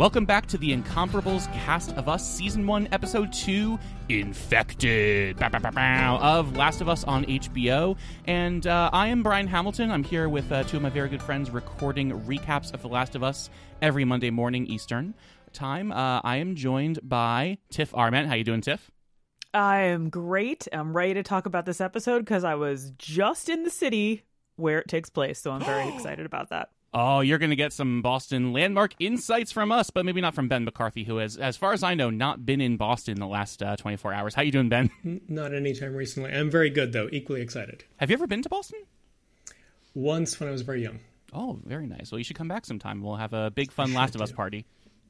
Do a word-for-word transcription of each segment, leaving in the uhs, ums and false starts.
Welcome back to the Incomparables Cast of Us Season one, Episode two, Infected, bow, bow, bow, bow, of Last of Us on H B O. And uh, I am Brian Hamilton. I'm here with uh, two of my very good friends recording recaps of The Last of Us every Monday morning Eastern time. Uh, I am joined by Tiff Arment. How you doing, Tiff? I am great. I'm ready to talk about this episode because I was just in the city where it takes place, so I'm very excited about that. Oh, you're going to get some Boston landmark insights from us, but maybe not from Ben McCarthy, who has, as far as I know, not been in Boston the last uh, twenty-four hours. How you doing, Ben? Not any time recently. I'm very good, though. Equally excited. Have you ever been to Boston? Once when I was very young. Oh, very nice. Well, you should come back sometime. We'll have a big, fun Last of Us party.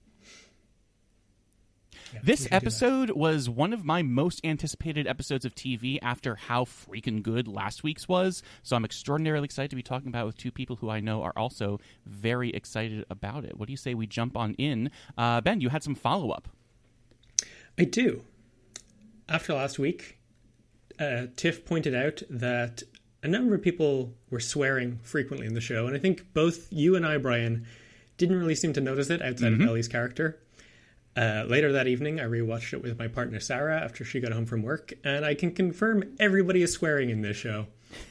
Yeah, this episode was one of my most anticipated episodes of T V after how freaking good last week's was. So I'm extraordinarily excited to be talking about it with two people who I know are also very excited about it. What do you say we jump on in? Uh, Ben, you had some follow-up. I do. After last week, uh, Tiff pointed out that a number of people were swearing frequently in the show. And I think both you and I, Brian, didn't really seem to notice it outside mm-hmm. of Ellie's character. Uh, later that evening, I rewatched it with my partner Sarah after she got home from work, and I can confirm everybody is swearing in this show.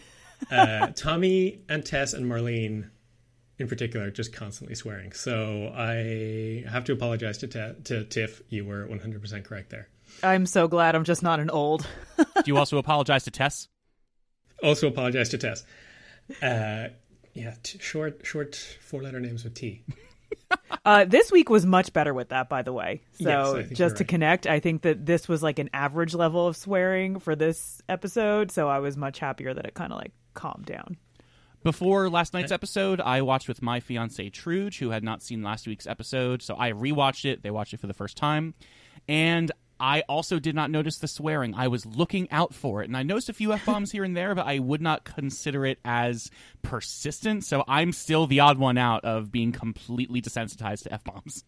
Uh, Tommy and Tess and Marlene, in particular, just constantly swearing. So I have to apologize to Te- to Tiff. You were one hundred percent correct there. I'm so glad I'm just not an old. Do you also apologize to Tess? Also apologize to Tess. Uh, yeah, t- short, short four-letter names with T. Uh, this week was much better with that, by the way. So yes, just to right. connect, I think that this was like an average level of swearing for this episode. So I was much happier that it kind of like calmed down. Before last night's episode, I watched with my fiance Truge, who had not seen last week's episode. So I rewatched it. They watched it for the first time. And I also did not notice the swearing. I was looking out for it. And I noticed a few F-bombs here and there, but I would not consider it as persistent. So I'm still the odd one out of being completely desensitized to F-bombs.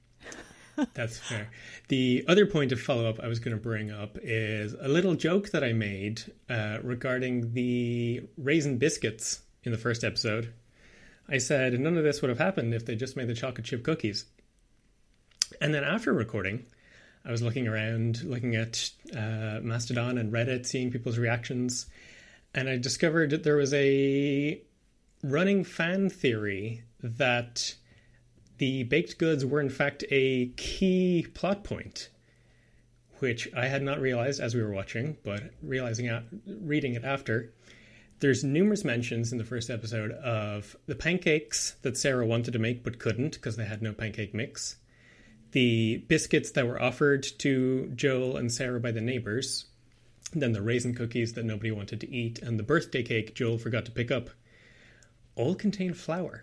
That's fair. The other point of follow-up I was going to bring up is a little joke that I made uh, regarding the raisin biscuits in the first episode. I said none of this would have happened if they just made the chocolate chip cookies. And then after recording, I was looking around, looking at uh, Mastodon and Reddit, seeing people's reactions, and I discovered that there was a running fan theory that the baked goods were in fact a key plot point, which I had not realized as we were watching, but realizing out, reading it after. There's numerous mentions in the first episode of the pancakes that Sarah wanted to make but couldn't because they had no pancake mix. The biscuits that were offered to Joel and Sarah by the neighbors, then the raisin cookies that nobody wanted to eat, and the birthday cake Joel forgot to pick up, all contain flour.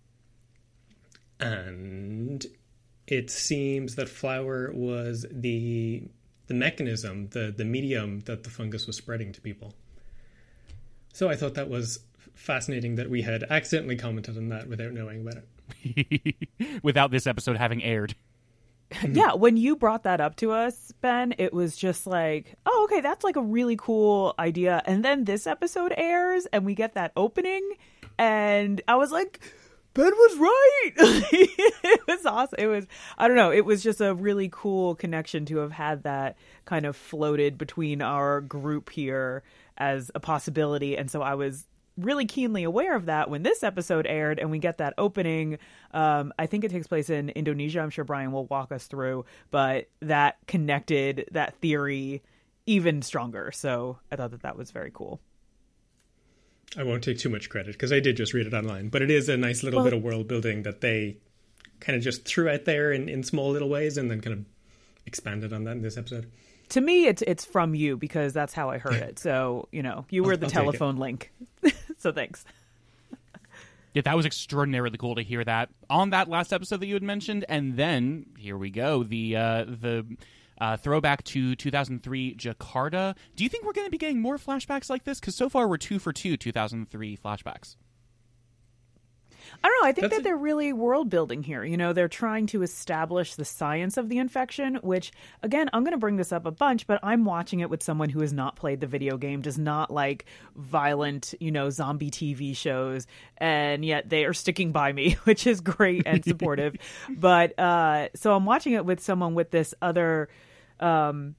And it seems that flour was the the mechanism, the, the medium that the fungus was spreading to people. So I thought that was fascinating that we had accidentally commented on that without knowing about it. Without this episode having aired. Yeah, when you brought that up to us, Ben, it was just like, oh, okay, that's like a really cool idea. And then this episode airs and we get that opening and I was like, Ben was right. It was awesome. It was, I don't know, it was just a really cool connection to have had that kind of floated between our group here as a possibility. And so I was really keenly aware of that when this episode aired and we get that opening. Um, I think it takes place in Indonesia. I'm sure Brian will walk us through, but that connected that theory even stronger. So I thought that that was very cool. I won't take too much credit because I did just read it online, but it is a nice little well, bit of world building that they kind of just threw out there in, in small little ways and then kind of expanded on that in this episode. To me, it's it's from you because that's how I heard it. So, you know, you were I'll, the I'll telephone link. So thanks. Yeah, that was extraordinarily cool to hear that on that last episode that you had mentioned. And then, here we go, the uh, the uh, throwback to two thousand three Jakarta. Do you think we're going to be getting more flashbacks like this? Because so far we're two for two two thousand three flashbacks. I don't know. I think That's that a- they're really world building here. You know, they're trying to establish the science of the infection, which, again, I'm going to bring this up a bunch, but I'm watching it with someone who has not played the video game, does not like violent, you know, zombie T V shows, and yet they are sticking by me, which is great and supportive. But uh, so I'm watching it with someone with this other um,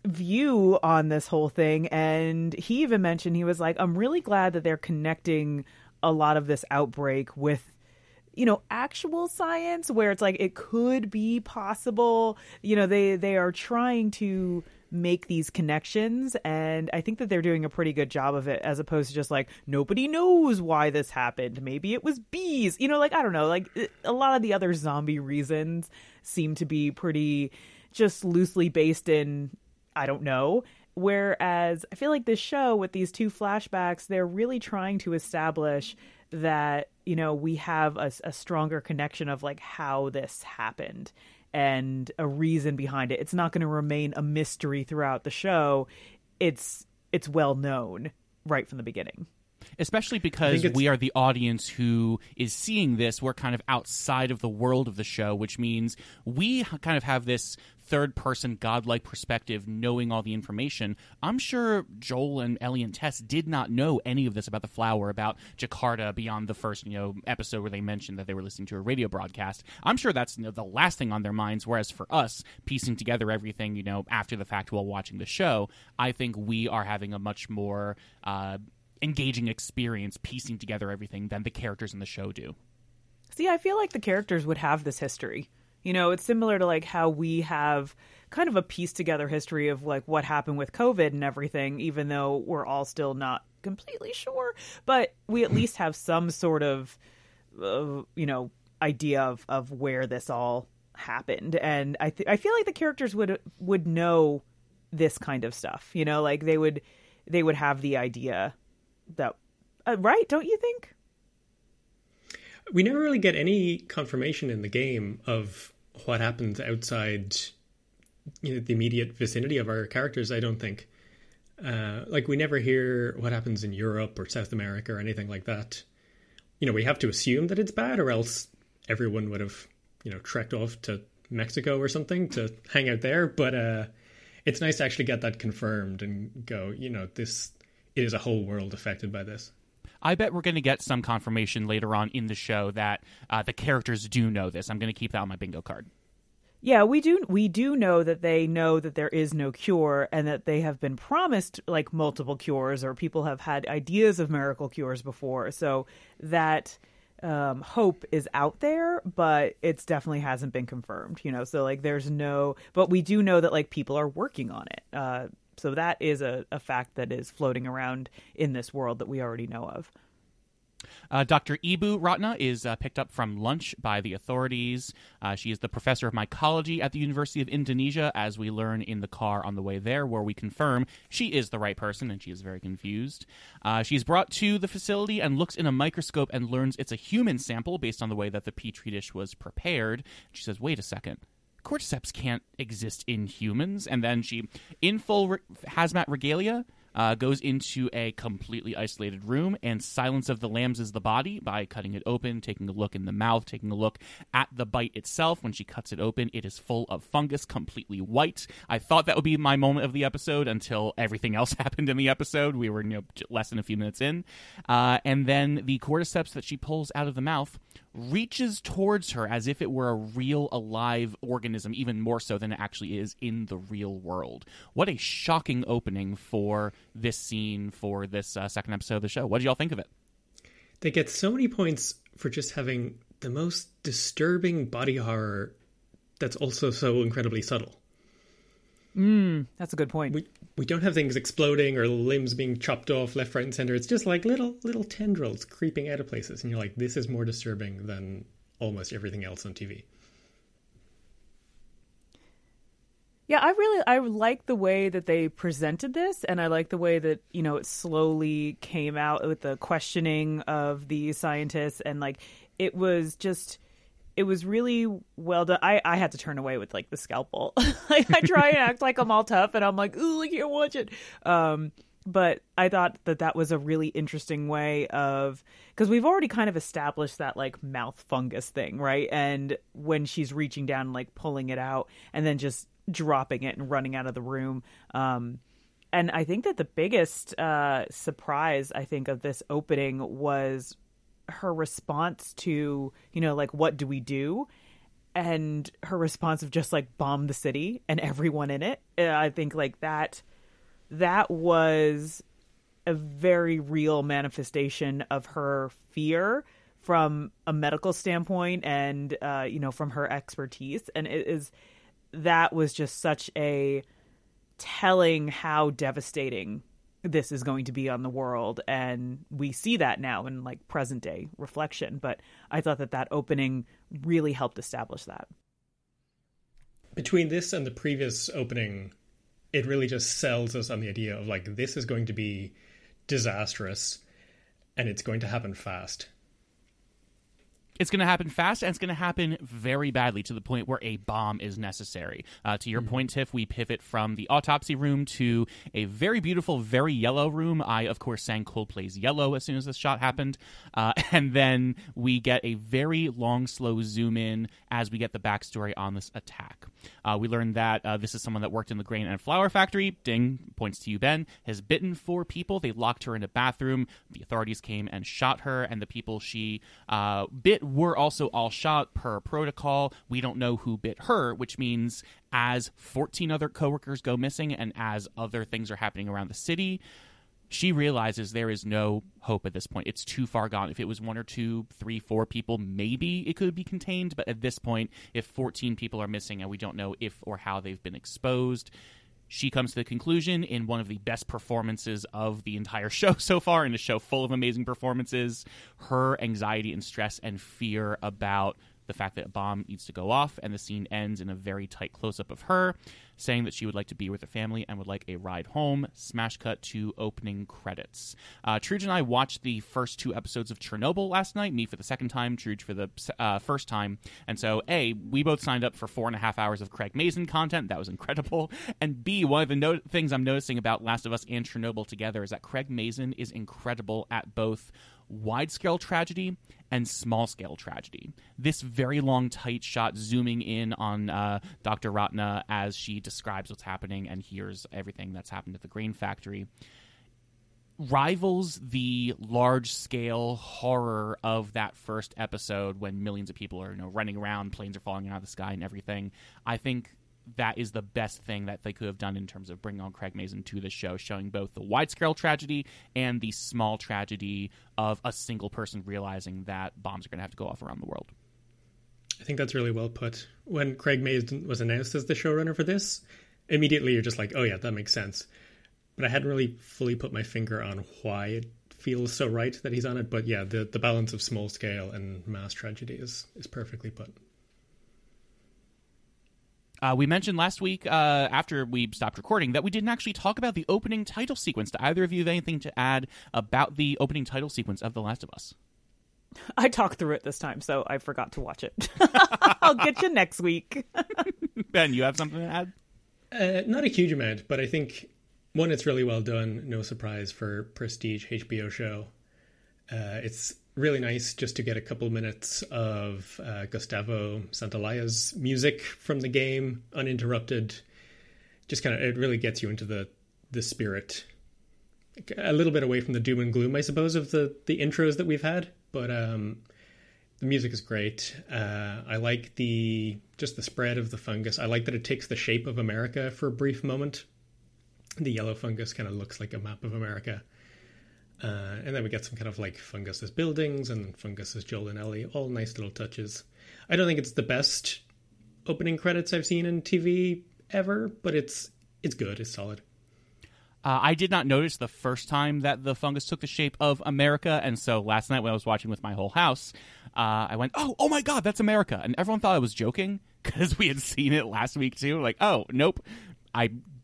view on this whole thing, and he even mentioned, he was like, I'm really glad that they're connecting a lot of this outbreak with, you know, actual science, where it's like it could be possible. You know, they they are trying to make these connections, and I think that they're doing a pretty good job of it, as opposed to just like, nobody knows why this happened, maybe it was bees, you know, like, I don't know, like a lot of the other zombie reasons seem to be pretty just loosely based in, I don't know. Whereas I feel like this show with these two flashbacks, they're really trying to establish that, you know, we have a, a stronger connection of like how this happened and a reason behind it. It's not going to remain a mystery throughout the show. It's it's well known right from the beginning. Especially because we are the audience who is seeing this. We're kind of outside of the world of the show, which means we kind of have this third-person, godlike perspective, knowing all the information. I'm sure Joel and Ellie and Tess did not know any of this about the flower, about Jakarta, beyond the first, you know, episode where they mentioned that they were listening to a radio broadcast. I'm sure that's, you know, the last thing on their minds, whereas for us, piecing together everything, you know, after the fact while watching the show, I think we are having a much more uh, engaging experience piecing together everything than the characters in the show do. See, I feel like the characters would have this history. You know, it's similar to like how we have kind of a pieced together history of like what happened with COVID and everything, even though we're all still not completely sure. But we at least have some sort of, uh, you know, idea of, of where this all happened. And I th- I feel like the characters would would know this kind of stuff. You know, like they would they would have the idea that, uh, right? Don't you think? We never really get any confirmation in the game of what happens outside, you know, the immediate vicinity of our characters, I don't think. Uh, like, we never hear what happens in Europe or South America or anything like that. You know, we have to assume that it's bad, or else everyone would have, you know, trekked off to Mexico or something to hang out there. But uh, it's nice to actually get that confirmed and go, you know, this, it is a whole world affected by this. I bet we're going to get some confirmation later on in the show that uh, the characters do know this. I'm going to keep that on my bingo card. Yeah, we do we do know that they know that there is no cure, and that they have been promised like multiple cures, or people have had ideas of miracle cures before. So that um, hope is out there, but it's definitely hasn't been confirmed, you know, so like there's no, but we do know that like people are working on it. Uh, so that is a, a fact that is floating around in this world that we already know of. Uh, Doctor Ibu Ratna is uh, picked up from lunch by the authorities. Uh, she is the professor of mycology at the University of Indonesia, as we learn in the car on the way there, where we confirm she is the right person, and she is very confused. Uh, she's brought to the facility and looks in a microscope and learns it's a human sample based on the way that the petri dish was prepared. She says, wait a second. Cordyceps can't exist in humans. And then she, in full re- hazmat regalia, Uh, goes into a completely isolated room, and Silence of the Lambs is the body by cutting it open, taking a look in the mouth, taking a look at the bite itself. When she cuts it open, it is full of fungus, completely white. I thought that would be my moment of the episode until everything else happened in the episode. We were, you know, less than a few minutes in. Uh, and then the cordyceps that she pulls out of the mouth reaches towards her as if it were a real alive organism, even more so than it actually is in the real world. What a shocking opening for this scene, for this uh, second episode of the show. What did y'all think of it? They get so many points for just having the most disturbing body horror that's also so incredibly subtle. Mm, that's a good point. We we don't have things exploding or limbs being chopped off left, right, and center. It's just like little little tendrils creeping out of places, and you're like, this is more disturbing than almost everything else on T V. Yeah, I really I like the way that they presented this, and I like the way that, you know, it slowly came out with the questioning of the scientists, and like it was just. It was really well done. I, I had to turn away with like the scalpel. Like I try and act like I'm all tough, and I'm like, ooh, I can't watch it. Um, but I thought that that was a really interesting way of, because we've already kind of established that like mouth fungus thing, right? And when she's reaching down and like pulling it out and then just dropping it and running out of the room. Um, and I think that the biggest uh, surprise, I think, of this opening was her response to, you know, like, what do we do? And her response of just like bomb the city and everyone in it. I think like that, that was a very real manifestation of her fear from a medical standpoint and, uh, you know, from her expertise. And it is, that was just such a telling how devastating this is going to be on the world. And we see that now in like present day reflection. But I thought that that opening really helped establish that. Between this and the previous opening, it really just sells us on the idea of like, this is going to be disastrous and it's going to happen fast. It's going to happen fast, and it's going to happen very badly to the point where a bomb is necessary. Uh, to your mm-hmm. point, Tiff, we pivot from the autopsy room to a very beautiful, very yellow room. I, of course, sang Coldplay's Yellow as soon as this shot happened. Uh, and then we get a very long, slow zoom in as we get the backstory on this attack. Uh, we learned that uh, this is someone that worked in the grain and flour factory. Ding, points to you, Ben. Has bitten four people. They locked her in a bathroom. The authorities came and shot her, and the people she uh, bit were also all shot per protocol. We don't know who bit her, which means as fourteen other coworkers go missing and as other things are happening around the city, she realizes there is no hope at this point. It's too far gone. If it was one or two, three, four people, maybe it could be contained. But at this point, if fourteen people are missing and we don't know if or how they've been exposed, she comes to the conclusion in one of the best performances of the entire show so far, in a show full of amazing performances, her anxiety and stress and fear about the fact that a bomb needs to go off, and the scene ends in a very tight close-up of her saying that she would like to be with her family and would like a ride home. Smash cut to opening credits. Uh, Truge and I watched the first two episodes of Chernobyl last night, me for the second time, Truge for the uh, first time. And so, A, we both signed up for four and a half hours of Craig Mazin content. That was incredible. And B, one of the no- things I'm noticing about Last of Us and Chernobyl together is that Craig Mazin is incredible at both wide-scale tragedy and small-scale tragedy. This very long, tight shot zooming in on uh, Doctor Ratna as she describes what's happening and hears everything that's happened at the grain factory rivals the large-scale horror of that first episode when millions of people are, you know, running around, planes are falling out of the sky and everything. I think that is the best thing that they could have done in terms of bringing on Craig Mazin to the show, showing both the wide-scale tragedy and the small tragedy of a single person realizing that bombs are going to have to go off around the world. I think that's really well put. When Craig Mazin was announced as the showrunner for this, immediately you're just like, oh yeah, that makes sense. But I hadn't really fully put my finger on why it feels so right that he's on it. But yeah, the, the balance of small scale and mass tragedy is, is perfectly put. Uh, we mentioned last week, uh, after we stopped recording, that we didn't actually talk about the opening title sequence. Do either of you have anything to add about the opening title sequence of The Last of Us? I talked through it this time, so I forgot to watch it. I'll get you next week. Ben, you have something to add? Uh, not a huge amount, but I think, one, it's really well done. No surprise for prestige H B O show. Uh, it's really nice just to get a couple minutes of uh, Gustavo Santaolla's music from the game uninterrupted. Just kind of, it really gets you into the the spirit. A little bit away from the doom and gloom, I suppose, of the the intros that we've had, but um, the music is great. Uh, I like the just the spread of the fungus. I like that it takes the shape of America for a brief moment. The yellow fungus kind of looks like a map of America. Uh, and then we get some kind of like fungus as buildings and fungus as Joel and Ellie, all nice little touches. I don't think it's the best opening credits I've seen in T V ever, but it's it's good, it's solid. Uh, I did not notice the first time that the fungus took the shape of America, and so last night when I was watching with my whole house, uh, I went, oh, oh my god, that's America. And everyone thought I was joking, because we had seen it last week too. Like, oh, nope. I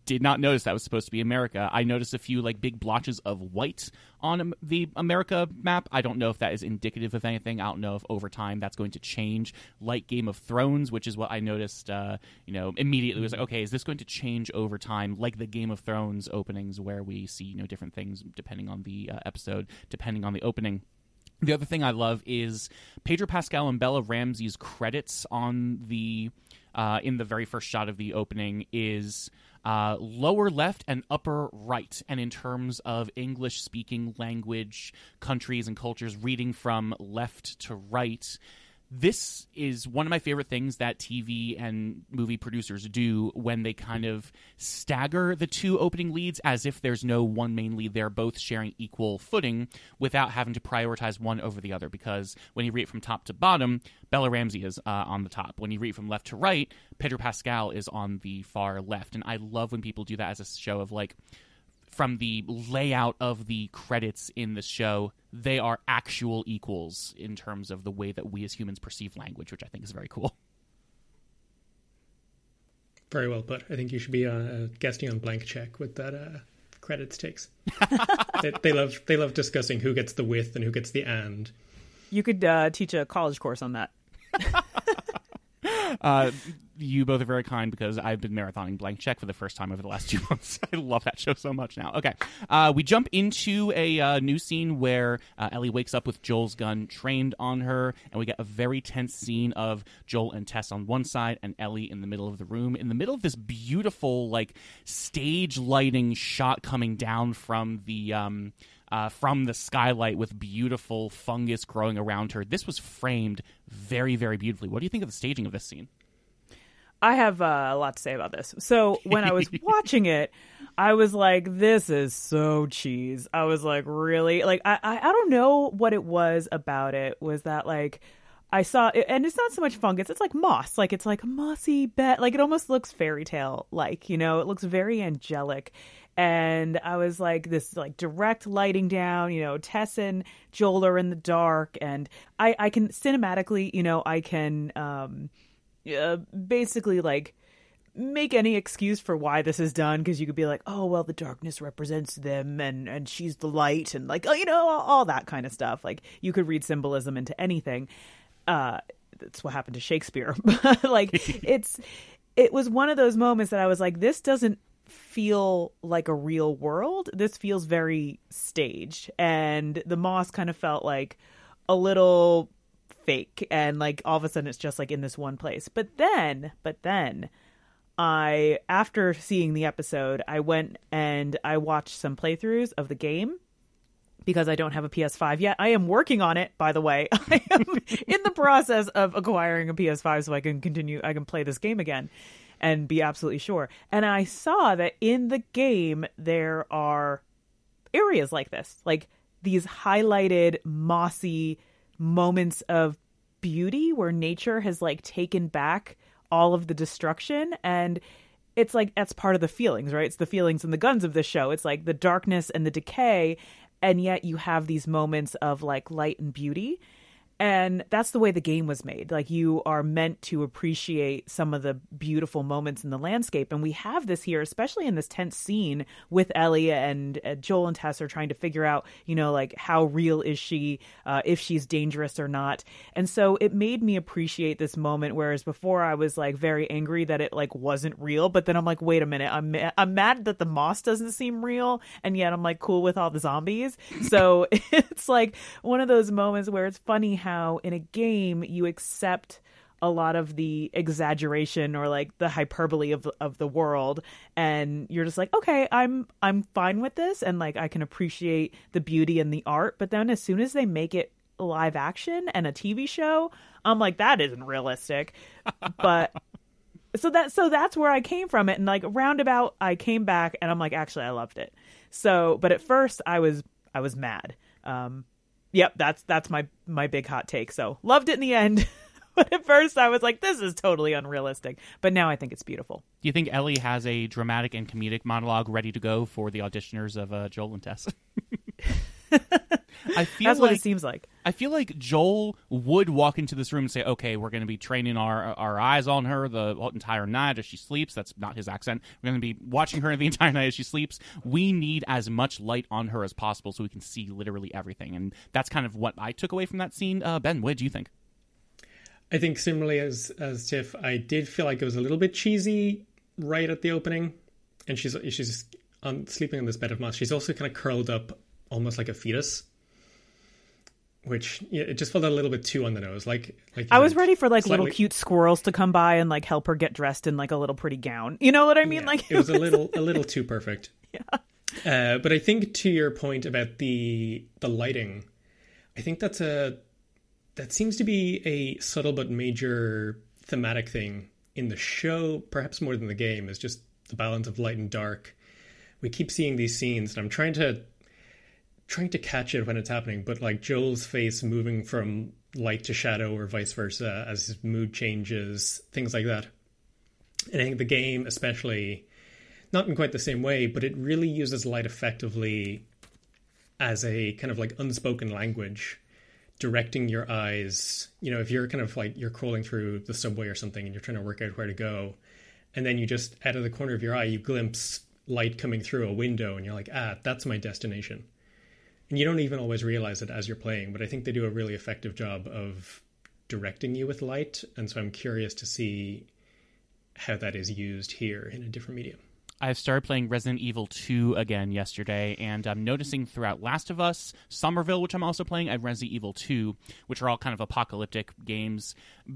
did not notice that was supposed to be America. I noticed a few like big blotches of white on the America map. I don't know if that is indicative of anything. I don't know if over time that's going to change, like Game of Thrones, which is what I noticed. Uh, you know, immediately was like, okay, is this going to change over time, like the Game of Thrones openings, where we see you know different things depending on the uh, episode, depending on the opening. The other thing I love is Pedro Pascal and Bella Ramsey's credits on the uh, in the very first shot of the opening is uh, lower left and upper right. And in terms of English-speaking language, countries, and cultures, reading from left to right, this is one of my favorite things that T V and movie producers do when they kind of stagger the two opening leads as if there's no one main lead. They're both sharing equal footing without having to prioritize one over the other, because when you read it from top to bottom, Bella Ramsey is uh, on the top. When you read it from left to right, Pedro Pascal is on the far left. And I love when people do that as a show of like, from the layout of the credits in the show, they are actual equals in terms of the way that we as humans perceive language, which I think is very cool. Very well put. I think you should be uh, guesting on Blank Check with that uh, credits takes. they, they love they love discussing who gets the with and who gets the and. You could uh, teach a college course on that. Uh, you both are very kind, because I've been marathoning Blank Check for the first time over the last two months. I love that show so much now. Okay, uh, we jump into a uh, new scene where uh, Ellie wakes up with Joel's gun trained on her, and we get a very tense scene of Joel and Tess on one side and Ellie in the middle of the room, in the middle of this beautiful like stage lighting shot coming down from the um, uh, from the skylight with beautiful fungus growing around her. This was framed very, very beautifully. What do you think of the staging of this scene? I have uh, a lot to say about this. So when I was watching it, I was like, this is so cheese. I was like, really? Like, I, I, I don't know what it was about it. Was that like, I saw, and it's not so much fungus. It's like moss. Like, it's like a mossy bed. Like, it almost looks fairy tale like, you know, it looks very angelic. And I was like, this like direct lighting down, you know, Tess and Joel are in the dark. And I, I can cinematically, you know, I can um, uh, basically like make any excuse for why this is done. Because you could be like, oh, well, the darkness represents them and, and she's the light. And like, oh, you know, all, all that kind of stuff. Like you could read symbolism into anything. Uh, that's what happened to Shakespeare. But like it's it was one of those moments that I was like, this doesn't feel like a real world. This feels very staged, and the moss kind of felt like a little fake, and like all of a sudden it's just like in this one place. But then but then I, after seeing the episode, I went and I watched some playthroughs of the game, because I don't have a P S five yet. I am working on it, by the way. I am in the process of acquiring a P S five so I can continue I can play this game again and be absolutely sure. And I saw that in the game there are areas like this, like these highlighted mossy moments of beauty where nature has like taken back all of the destruction. And it's like, that's part of the feelings, right? It's the feelings and the guns of the show. It's like the darkness and the decay, and yet you have these moments of like light and beauty. And that's the way the game was made. Like, you are meant to appreciate some of the beautiful moments in the landscape. And we have this here, especially in this tense scene with Ellie and uh, Joel and Tess are trying to figure out, you know, like, how real is she, uh, if she's dangerous or not. And so it made me appreciate this moment, whereas before I was like very angry that it like wasn't real. But then I'm like, wait a minute, I'm, ma- I'm mad that the moss doesn't seem real. And yet I'm like cool with all the zombies. So it's like one of those moments where it's funny how how in a game you accept a lot of the exaggeration or like the hyperbole of of the world, and you're just like, okay, I'm I'm fine with this, and like I can appreciate the beauty and the art. But then as soon as they make it live action and a T V show, I'm like, that isn't realistic. But so that so that's where I came from it, and like roundabout I came back and I'm like, actually I loved it. So but at first I was I was mad. Um Yep, that's that's my my big hot take. So loved it in the end. But at first I was like, this is totally unrealistic. But now I think it's beautiful. Do you think Ellie has a dramatic and comedic monologue ready to go for the auditioners of uh, Joel and Tess? I feel That's like, what it seems like. I feel like Joel would walk into this room and say, okay, we're going to be training our our eyes on her the entire night as she sleeps. That's not his accent. We're going to be watching her the entire night as she sleeps. We need as much light on her as possible so we can see literally everything. And that's kind of what I took away from that scene. Uh, Ben, what do you think? I think similarly as, as Tiff, I did feel like it was a little bit cheesy right at the opening. And she's she's on, sleeping on this bed of moss. She's also kind of curled up almost like a fetus. Which, yeah, it just felt a little bit too on the nose. Like, like I was ready for like slightly... little cute squirrels to come by and like help her get dressed in like a little pretty gown. You know what I mean? Yeah, like it was a little, a little too perfect. Yeah. Uh, but I think to your point about the the lighting, I think that's a that seems to be a subtle but major thematic thing in the show, perhaps more than the game. Is just the balance of light and dark. We keep seeing these scenes, and I'm trying to. trying to catch it when it's happening, but like Joel's face moving from light to shadow or vice versa as his mood changes, things like that. And I think the game especially, not in quite the same way, but it really uses light effectively as a kind of like unspoken language, directing your eyes. You know, if you're kind of like, you're crawling through the subway or something and you're trying to work out where to go, and then you just, out of the corner of your eye, you glimpse light coming through a window and you're like, ah, that's my destination. And you don't even always realize it as you're playing, but I think they do a really effective job of directing you with light. And so I'm curious to see how that is used here in a different medium. I've started playing Resident Evil two again yesterday, and I'm noticing throughout Last of Us, Somerville, which I'm also playing, and Resident Evil two, which are all kind of apocalyptic games.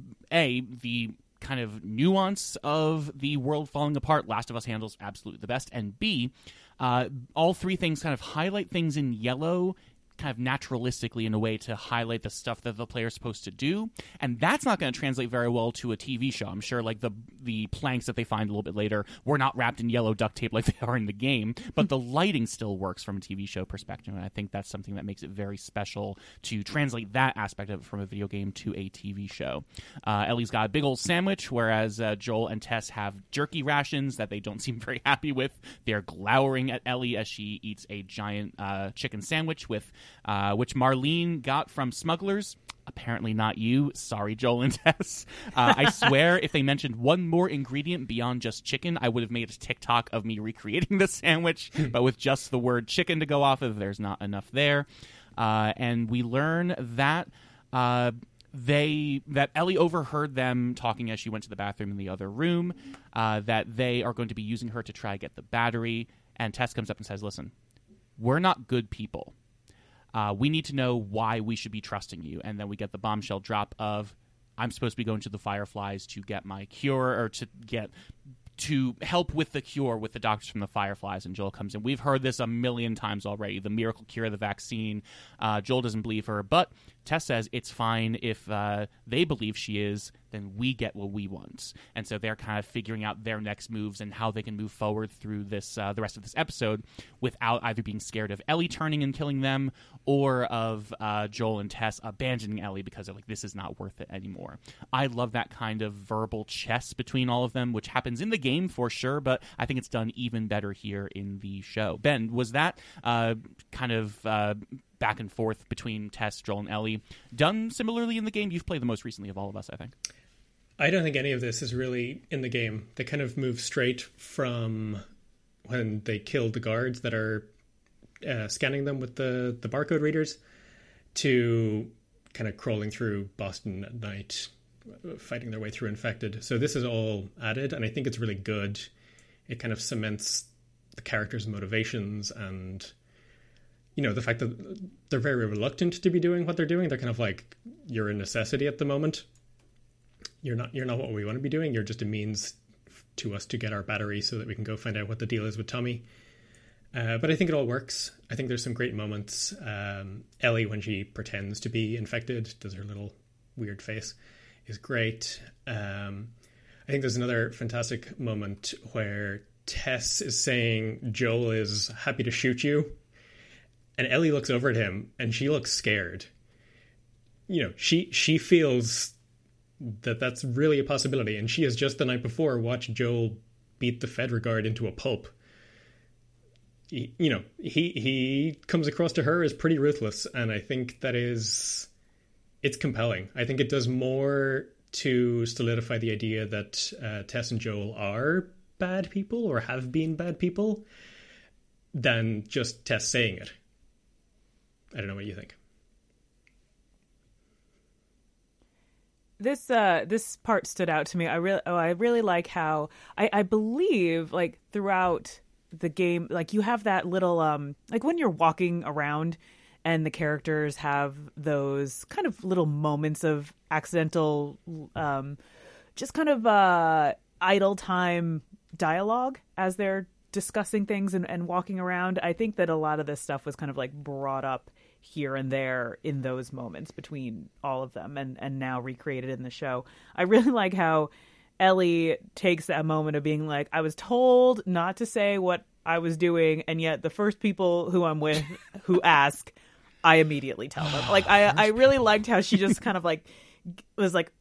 A, the kind of nuance of the world falling apart, Last of Us handles absolutely the best. And B, uh, all three things kind of highlight things in yellow kind of naturalistically in a way to highlight the stuff that the player's supposed to do. And that's not going to translate very well to a T V show. I'm sure like the the planks that they find a little bit later were not wrapped in yellow duct tape like they are in the game, but the lighting still works from a T V show perspective. And I think that's something that makes it very special to translate that aspect of it from a video game to a T V show. Uh, Ellie's got a big old sandwich, whereas uh, Joel and Tess have jerky rations that they don't seem very happy with. They're glowering at Ellie as she eats a giant uh, chicken sandwich with Uh, which Marlene got from smugglers. Apparently not you. Sorry, Joel and Tess. Uh, I swear if they mentioned one more ingredient beyond just chicken, I would have made a TikTok of me recreating the sandwich. But with just the word chicken to go off of, there's not enough there. Uh, and we learn that uh, they that Ellie overheard them talking as she went to the bathroom in the other room, uh, that they are going to be using her to try to get the battery. And Tess comes up and says, listen, we're not good people. Uh, we need to know why we should be trusting you. And then we get the bombshell drop of, I'm supposed to be going to the Fireflies to get my cure, or to get to help with the cure with the doctors from the Fireflies. And Joel comes in. We've heard this a million times already, the miracle cure, the vaccine. Uh, Joel doesn't believe her, but Tess says it's fine if uh, they believe she is, then we get what we want. And so they're kind of figuring out their next moves and how they can move forward through this uh, the rest of this episode without either being scared of Ellie turning and killing them, or of uh, Joel and Tess abandoning Ellie because they're like, this is not worth it anymore. I love that kind of verbal chess between all of them, which happens in the game for sure, but I think it's done even better here in the show. Ben, was that uh, kind of uh, back and forth between Tess, Joel, and Ellie done similarly in the game? You've played the most recently of all of us, I think. I don't think any of this is really in the game. They kind of move straight from when they killed the guards that are uh, scanning them with the, the barcode readers to kind of crawling through Boston at night, fighting their way through infected. So this is all added, and I think it's really good. It kind of cements the characters' motivations, and you know, the fact that they're very reluctant to be doing what they're doing. They're kind of like, you're a necessity at the moment. You're not you're not what we want to be doing. You're just a means to us to get our battery so that we can go find out what the deal is with Tommy. Uh, but I think it all works. I think there's some great moments. Um, Ellie, when she pretends to be infected, does her little weird face, is great. Um, I think there's another fantastic moment where Tess is saying Joel is happy to shoot you. And Ellie looks over at him and she looks scared. You know, she she feels that that's really a possibility. And she has just the night before watched Joel beat the Fedra guard into a pulp. he, you know, he he comes across to her as pretty ruthless, and I think that is, it's compelling. I think it does more to solidify the idea that uh, Tess and Joel are bad people or have been bad people than just Tess saying it. I don't know what you think. This uh, this part stood out to me. I really, oh, I really like how I, I believe like throughout the game, like you have that little um, like when you're walking around and the characters have those kind of little moments of accidental, um, just kind of uh, idle time dialogue as they're discussing things and, and walking around. I think that a lot of this stuff was kind of like brought up here and there in those moments between all of them and, and now recreated in the show. I really like how Ellie takes that moment of being like, I was told not to say what I was doing, and yet the first people who I'm with who ask, I immediately tell them. Like, I, I really liked how she just kind of like was like,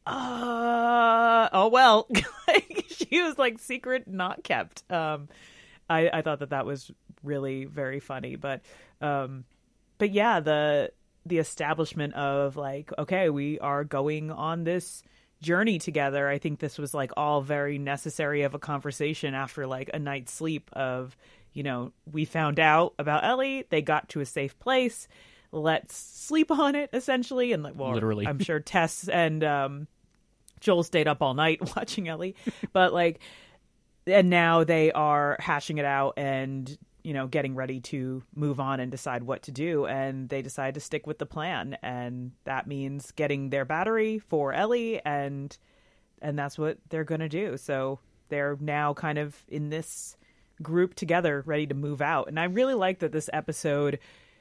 uh, oh, well, like, she was like secret, not kept. Um, I, I thought that that was really very funny, but, um, but yeah, the, the establishment of like, okay, we are going on this journey together. I think this was like all very necessary of a conversation after like a night's sleep of, you know, we found out about Ellie, they got to a safe place. Let's sleep on it, essentially. And like, well, literally, I'm sure Tess and um, Joel stayed up all night watching Ellie, but like, and now they are hashing it out and, you know, getting ready to move on and decide what to do. And they decide to stick with the plan, and that means getting their battery for Ellie, and and that's what they're going to do. So they're now kind of in this group together, ready to move out. And I really like that this episode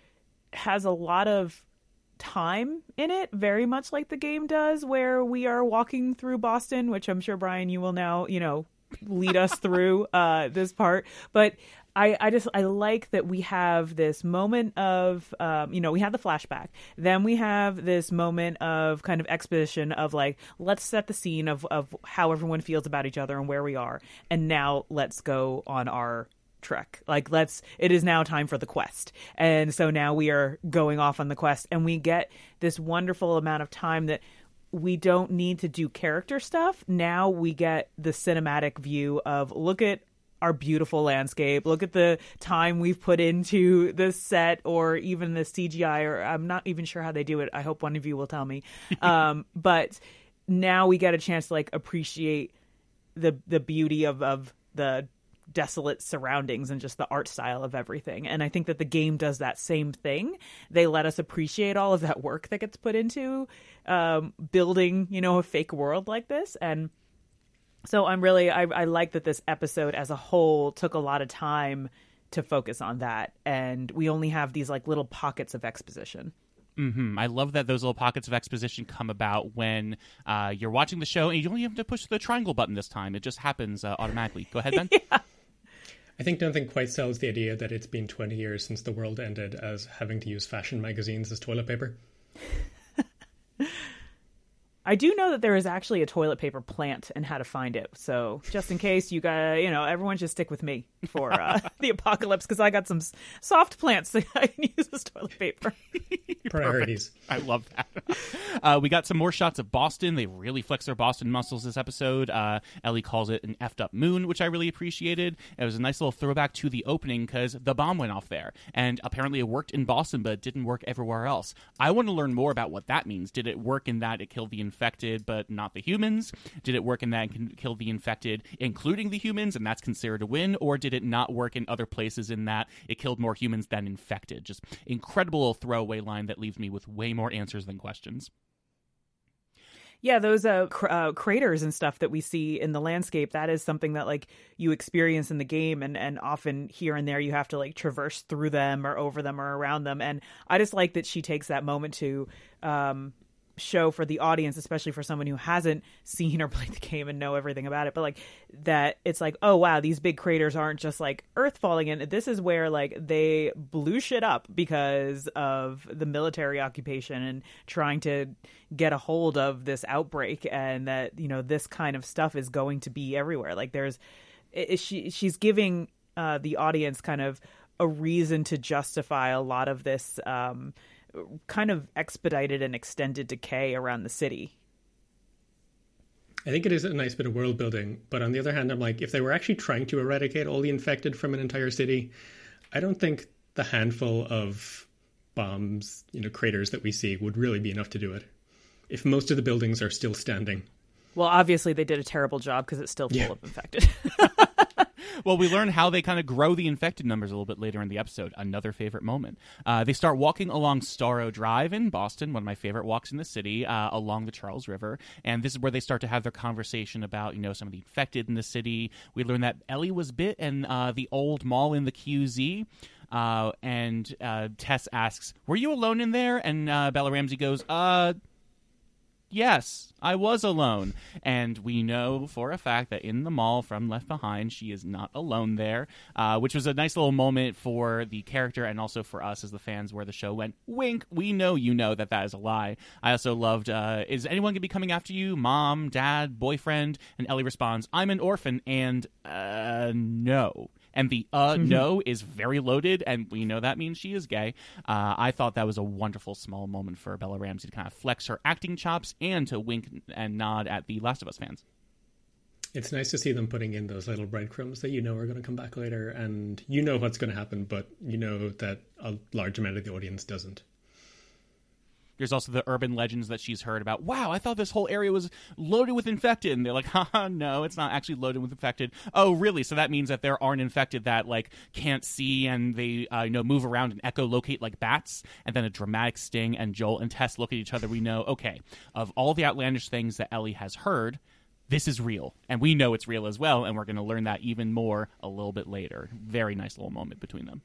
has a lot of time in it, very much like the game does, where we are walking through Boston, which I'm sure, Brian, you will now, you know, lead us through uh, this part. But I, I just, I like that we have this moment of, um, you know, we have the flashback. Then we have this moment of kind of exposition of like, let's set the scene of, of how everyone feels about each other and where we are. And now let's go on our trek. Like, let's, it is now time for the quest. And so now we are going off on the quest, and we get this wonderful amount of time that we don't need to do character stuff. Now we get the cinematic view of, look at our beautiful landscape. Look at the time we've put into the set, or even the C G I, or I'm not even sure how they do it. I hope one of you will tell me. Um, but now we get a chance to like appreciate the, the beauty of, of the desolate surroundings and just the art style of everything. And I think that the game does that same thing. They let us appreciate all of that work that gets put into um, building, you know, a fake world like this. And so I'm really, I, I like that this episode as a whole took a lot of time to focus on that. And we only have these like little pockets of exposition. Mm-hmm. I love that those little pockets of exposition come about when uh, you're watching the show, and you don't even have to push the triangle button this time. It just happens uh, automatically. Go ahead, Ben. Yeah. I think nothing quite sells the idea that it's been twenty years since the world ended as having to use fashion magazines as toilet paper. I do know that there is actually a toilet paper plant and how to find it. So just in case you got, you know, everyone should stick with me for uh, the apocalypse, because I got some s- soft plants that I can use as toilet paper. Priorities. I love that. Uh, we got some more shots of Boston. They really flex their Boston muscles this episode. Uh, Ellie calls it an effed up moon, which I really appreciated. It was a nice little throwback to the opening because the bomb went off there. And apparently it worked in Boston, but it didn't work everywhere else. I want to learn more about what that means. Did it work in that it killed the infected, but not the humans? Did it work in that it can kill the infected, including the humans, and that's considered a win? Or did it not work in other places in that it killed more humans than infected? Just incredible throwaway line that leaves me with way more answers than questions. Yeah, those uh, cr- uh, craters and stuff that we see in the landscape, that is something that like you experience in the game, and, and often here and there you have to like traverse through them or over them or around them. And I just like that she takes that moment to um, show for the audience, especially for someone who hasn't seen or played the game and know everything about it, but like that it's like, oh wow, these big craters aren't just like earth falling in. This is where like they blew shit up because of the military occupation and trying to get a hold of this outbreak, and that, you know, this kind of stuff is going to be everywhere. Like there's it, she she's giving uh, the audience kind of a reason to justify a lot of this um, kind of expedited and extended decay around the city. I think it is a nice bit of world building, but on the other hand, I'm like, if they were actually trying to eradicate all the infected from an entire city, I don't think the handful of bombs, you know, craters that we see would really be enough to do it. If most of the buildings are still standing. Well, obviously they did a terrible job because it's still full Yeah. of infected. Well, we learn how they kind of grow the infected numbers a little bit later in the episode. Another favorite moment. Uh, they start walking along Starro Drive in Boston, one of my favorite walks in the city, uh, along the Charles River. And this is where they start to have their conversation about, you know, some of the infected in the city. We learn that Ellie was bit in uh, the old mall in the Q Z. Uh, and uh, Tess asks, were you alone in there? And uh, Bella Ramsey goes, uh... yes, I was alone. And we know for a fact that in the mall from Left Behind, she is not alone there, uh, which was a nice little moment for the character and also for us as the fans where the show went, wink, we know you know that that is a lie. I also loved, uh, is anyone going to be coming after you? Mom, dad, boyfriend? And Ellie responds, I'm an orphan, and uh, no. And the uh no is very loaded, and we know that means she is gay. Uh, I thought that was a wonderful small moment for Bella Ramsey to kind of flex her acting chops and to wink and nod at the Last of Us fans. It's nice to see them putting in those little breadcrumbs that you know are going to come back later, and you know what's going to happen, but you know that a large amount of the audience doesn't. There's also the urban legends that she's heard about. Wow, I thought this whole area was loaded with infected. And they're like, haha, no, it's not actually loaded with infected. Oh, really? So that means that there aren't infected that, like, can't see and they, uh, you know, move around and echolocate like bats. And then a dramatic sting, and Joel and Tess look at each other. We know, okay, of all the outlandish things that Ellie has heard, this is real. And we know it's real as well, and we're going to learn that even more a little bit later. Very nice little moment between them.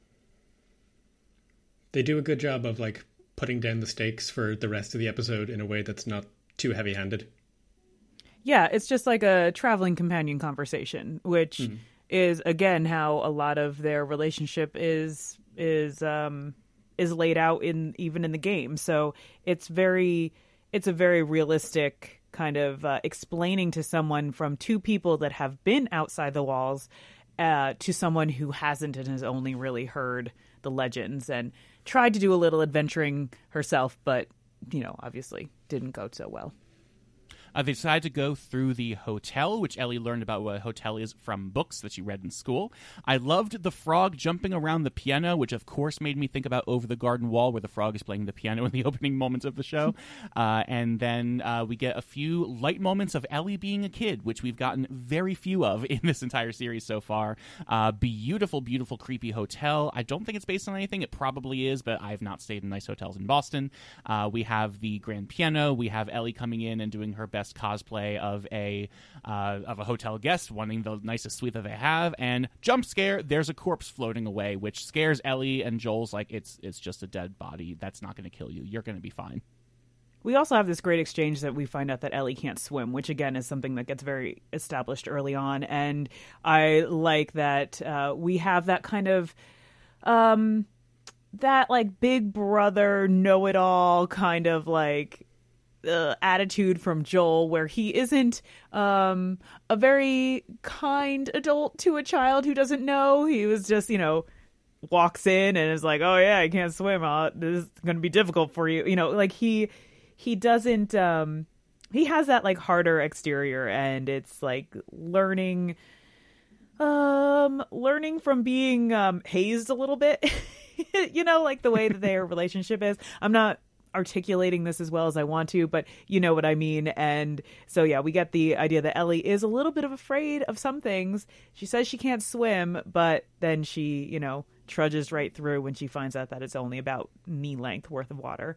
They do a good job of, like, putting down the stakes for the rest of the episode in a way that's not too heavy-handed. Yeah, it's just like a traveling companion conversation, which mm. is, again, how a lot of their relationship is is um, is laid out in even in the game. So it's very it's a very realistic kind of uh, explaining to someone from two people that have been outside the walls uh, to someone who hasn't and has only really heard the legends and tried to do a little adventuring herself, but, you know, obviously didn't go so well. Uh, they decided to go through the hotel, which Ellie learned about what a hotel is from books that she read in school. I loved the frog jumping around the piano, which of course made me think about Over the Garden Wall, where the frog is playing the piano in the opening moments of the show. uh, and then uh, we get a few light moments of Ellie being a kid, which we've gotten very few of in this entire series so far. Uh, beautiful, beautiful, creepy hotel. I don't think it's based on anything. It probably is, but I have not stayed in nice hotels in Boston. Uh, we have the grand piano. We have Ellie coming in and doing her best cosplay of a uh, of a hotel guest, wanting the nicest suite that they have, and jump scare, there's a corpse floating away, which scares Ellie, and Joel's like, it's it's just a dead body, that's not going to kill you, you're going to be fine. We also have this great exchange that we find out that Ellie can't swim, which again is something that gets very established early on, and I like that uh, we have that kind of um that like big brother know-it-all kind of like Uh, attitude from Joel, where he isn't um, a very kind adult to a child who doesn't know. He was just, you know, walks in and is like, oh yeah, I can't swim. Uh, this is going to be difficult for you. You know, like he he doesn't, um, he has that like harder exterior, and it's like learning, um, learning from being um, hazed a little bit, you know, like the way that their relationship is. I'm not articulating this as well as I want to, but you know what I mean. And so yeah, we get the idea that Ellie is a little bit of afraid of some things. She says she can't swim, but then she, you know, trudges right through when she finds out that it's only about knee length worth of water.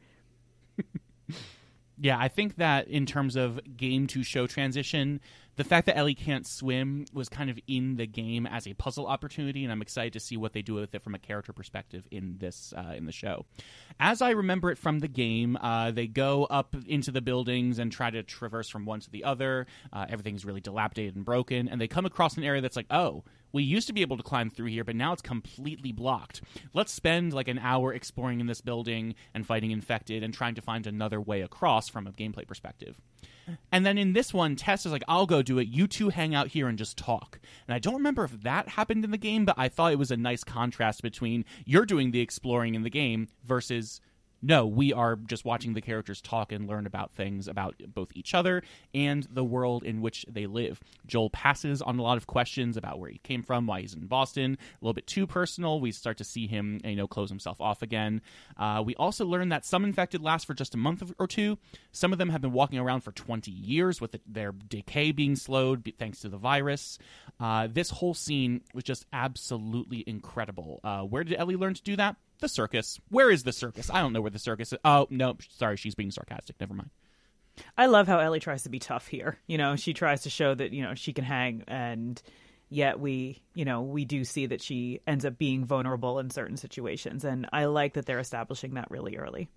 Yeah, I think that in terms of game to show transition, the fact that Ellie can't swim was kind of in the game as a puzzle opportunity, and I'm excited to see what they do with it from a character perspective in this uh, in the show. As I remember it from the game, uh, they go up into the buildings and try to traverse from one to the other. Uh, everything's really dilapidated and broken, and they come across an area that's like, oh, we used to be able to climb through here, but now it's completely blocked. Let's spend like an hour exploring in this building and fighting infected and trying to find another way across from a gameplay perspective. And then in this one, Tess is like, I'll go do it. You two hang out here and just talk. And I don't remember if that happened in the game, but I thought it was a nice contrast between you're doing the exploring in the game versus, no, we are just watching the characters talk and learn about things about both each other and the world in which they live. Joel passes on a lot of questions about where he came from, why he's in Boston. A little bit too personal. We start to see him, you know, close himself off again. Uh, we also learn that some infected last for just a month or two. Some of them have been walking around for twenty years with the, their decay being slowed thanks to the virus. Uh, this whole scene was just absolutely incredible. Uh, where did Ellie learn to do that? The circus. Where is the circus? I don't know where the circus is. Oh, no, sorry, she's being sarcastic. Never mind. I love how Ellie tries to be tough here. You know, she tries to show that, you know, she can hang, and yet we, you know, we do see that she ends up being vulnerable in certain situations. And I like that they're establishing that really early.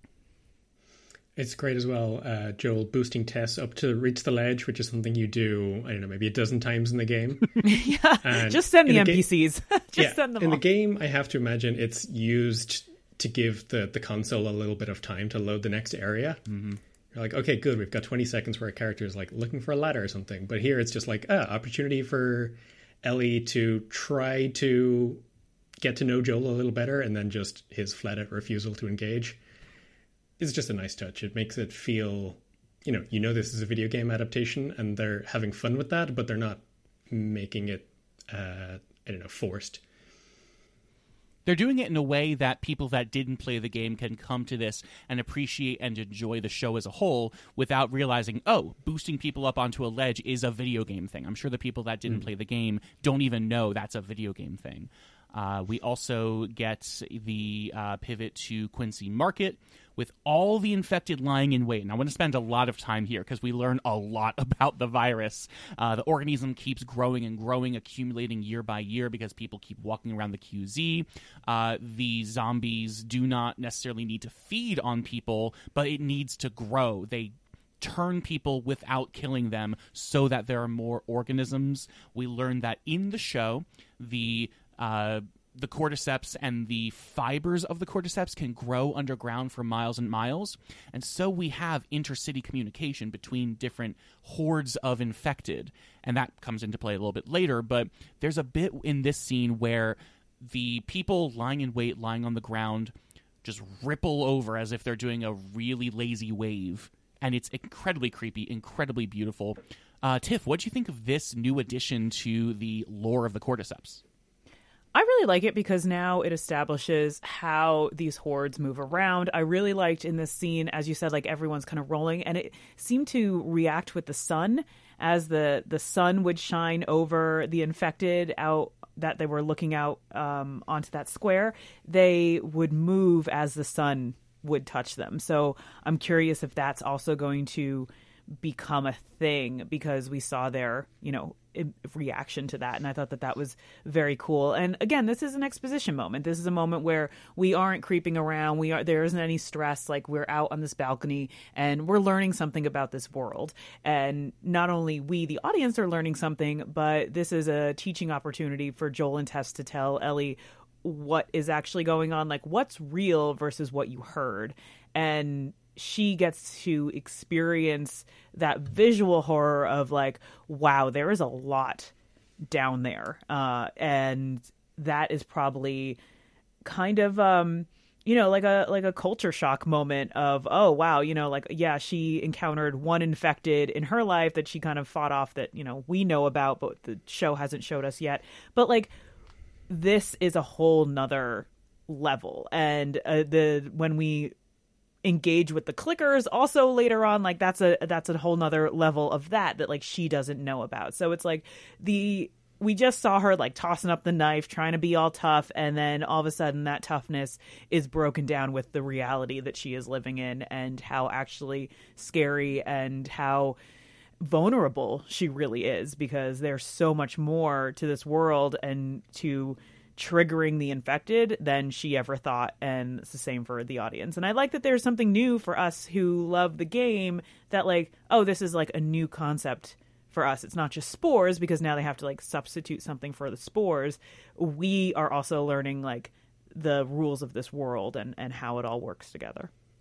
It's great as well, uh, Joel boosting Tess up to reach the ledge, which is something you do, I don't know, maybe a dozen times in the game. yeah, and just send the N P Cs. Ga- just yeah, send them in all. the game, I have to imagine it's used to give the, the console a little bit of time to load the next area. Mm-hmm. You're like, okay, good, we've got twenty seconds where a character is like looking for a ladder or something. But here it's just like, ah, opportunity for Ellie to try to get to know Joel a little better, and then just his flat-out refusal to engage. It's just a nice touch. It makes it feel, you know, you know this is a video game adaptation and they're having fun with that, but they're not making it, uh, I don't know, forced. They're doing it in a way that people that didn't play the game can come to this and appreciate and enjoy the show as a whole without realizing, oh, boosting people up onto a ledge is a video game thing. I'm sure the people that didn't mm. play the game don't even know that's a video game thing. Uh, we also get the uh, pivot to Quincy Market with all the infected lying in wait. And I want to spend a lot of time here because we learn a lot about the virus. Uh, the organism keeps growing and growing, accumulating year by year because people keep walking around the Q Z. Uh, the zombies do not necessarily need to feed on people, but it needs to grow. They turn people without killing them so that there are more organisms. We learn that in the show, the uh, the cordyceps and the fibers of the cordyceps can grow underground for miles and miles. And so we have intercity communication between different hordes of infected. And that comes into play a little bit later. But there's a bit in this scene where the people lying in wait, lying on the ground, just ripple over as if they're doing a really lazy wave. And it's incredibly creepy, incredibly beautiful. Uh, Tiff, what do you think of this new addition to the lore of the cordyceps? I really like it because now it establishes how these hordes move around. I really liked in this scene, as you said, like everyone's kind of rolling, and it seemed to react with the sun as the, the sun would shine over the infected out that they were looking out um, onto that square. They would move as the sun would touch them. So I'm curious if that's also going to become a thing because we saw their, you know, reaction to that. And I thought that that was very cool. And again, this is an exposition moment. This is a moment where we aren't creeping around. We are, there isn't any stress. Like we're out on this balcony and we're learning something about this world. And not only we, the audience, are learning something, but this is a teaching opportunity for Joel and Tess to tell Ellie what is actually going on, like what's real versus what you heard. And she gets to experience that visual horror of like, wow, there is a lot down there. Uh, and that is probably kind of, um, you know, like a, like a culture shock moment of, oh, wow, you know, like, yeah, she encountered one infected in her life that she kind of fought off that, you know, we know about, but the show hasn't showed us yet. But like, this is a whole nother level. And uh, the, when we engage with the clickers also later on, like that's a that's a whole nother level of that that like she doesn't know about. So it's like the we just saw her like tossing up the knife, trying to be all tough, and then all of a sudden that toughness is broken down with the reality that she is living in and how actually scary and how vulnerable she really is, because there's so much more to this world and to triggering the infected than she ever thought, and it's the same for the audience. And I like that there's something new for us who love the game, that like, oh, this is like a new concept for us. It's not just spores, because now they have to like substitute something for the spores. We are also learning like the rules of this world and and how it all works together.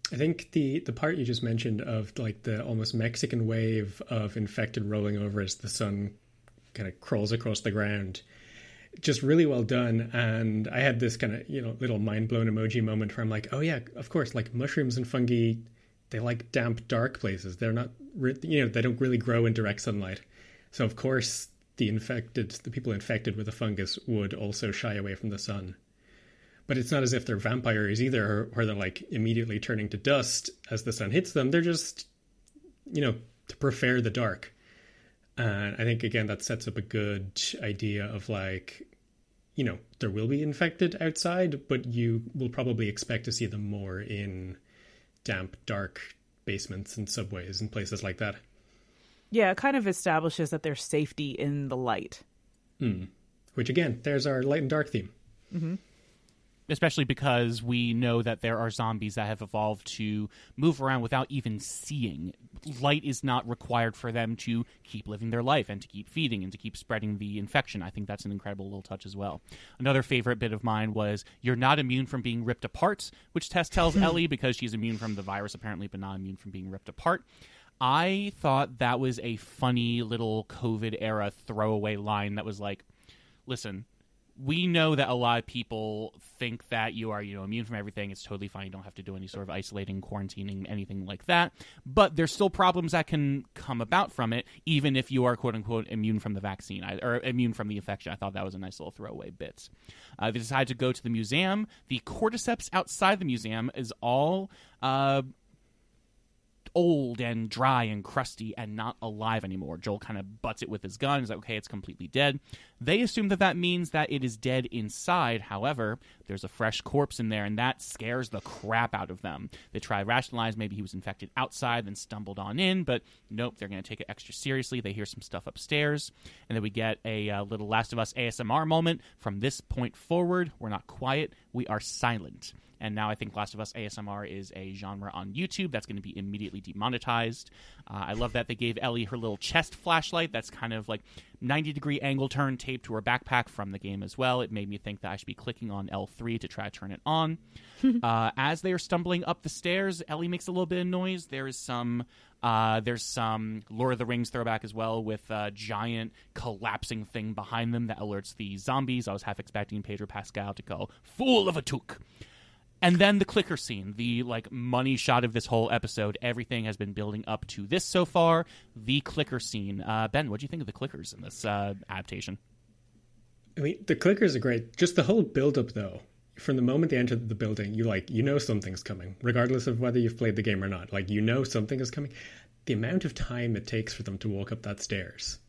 I think the, the part you just mentioned of like the almost Mexican wave of infected rolling over as the sun kind of crawls across the ground, just really well done. And I had this kind of, you know, little mind blown emoji moment where I'm like, oh yeah, of course, like mushrooms and fungi, they like damp, dark places. They're not, re- you know, they don't really grow in direct sunlight. So of course the infected, the people infected with the fungus would also shy away from the sun. But it's not as if they're vampires either, where they're like immediately turning to dust as the sun hits them. They're just, you know, to prefer the dark. And I think, again, that sets up a good idea of like, you know, there will be infected outside, but you will probably expect to see them more in damp, dark basements and subways and places like that. Yeah, it kind of establishes that there's safety in the light. Mm. Which, again, there's our light and dark theme. Mm-hmm. Especially because we know that there are zombies that have evolved to move around without even seeing. Light is not required for them to keep living their life and to keep feeding and to keep spreading the infection. I think that's an incredible little touch as well. Another favorite bit of mine was, you're not immune from being ripped apart, which Tess tells Ellie because she's immune from the virus apparently, but not immune from being ripped apart. I thought that was a funny little COVID-era throwaway line that was like, listen, we know that a lot of people think that you are, you know, immune from everything. It's totally fine. You don't have to do any sort of isolating, quarantining, anything like that. But there's still problems that can come about from it, even if you are, quote unquote, immune from the vaccine or immune from the infection. I thought that was a nice little throwaway bit. Uh, they decided to go to the museum. The cordyceps outside the museum is all uh, old and dry and crusty and not alive anymore. Joel kind of butts it with his gun. He's like, okay, it's completely dead. They assume that that means that it is dead inside. However, there's a fresh corpse in there, and that scares the crap out of them. They try to rationalize maybe he was infected outside, then stumbled on in, but nope, they're going to take it extra seriously. They hear some stuff upstairs, and then we get a uh, little Last of Us A S M R moment. From this point forward, we're not quiet, we are silent. And now I think Last of Us A S M R is a genre on YouTube that's going to be immediately demonetized. Uh, I love that they gave Ellie her little chest flashlight that's kind of like ninety degree angle turn taped to her backpack from the game as well. It made me think that I should be clicking on L three to try to turn it on. uh, as they are stumbling up the stairs, Ellie makes a little bit of noise. There is some uh, there's some Lord of the Rings throwback as well, with a giant collapsing thing behind them that alerts the zombies. I was half expecting Pedro Pascal to go, "Fool of a took." And then the clicker scene, the like money shot of this whole episode. Everything has been building up to this so far. The clicker scene. Uh, Ben, what do you think of the clickers in this uh, adaptation? I mean, the clickers are great. Just the whole build-up, though. From the moment they enter the building, you like you know something's coming, regardless of whether you've played the game or not. Like, you know something is coming. The amount of time it takes for them to walk up that stairs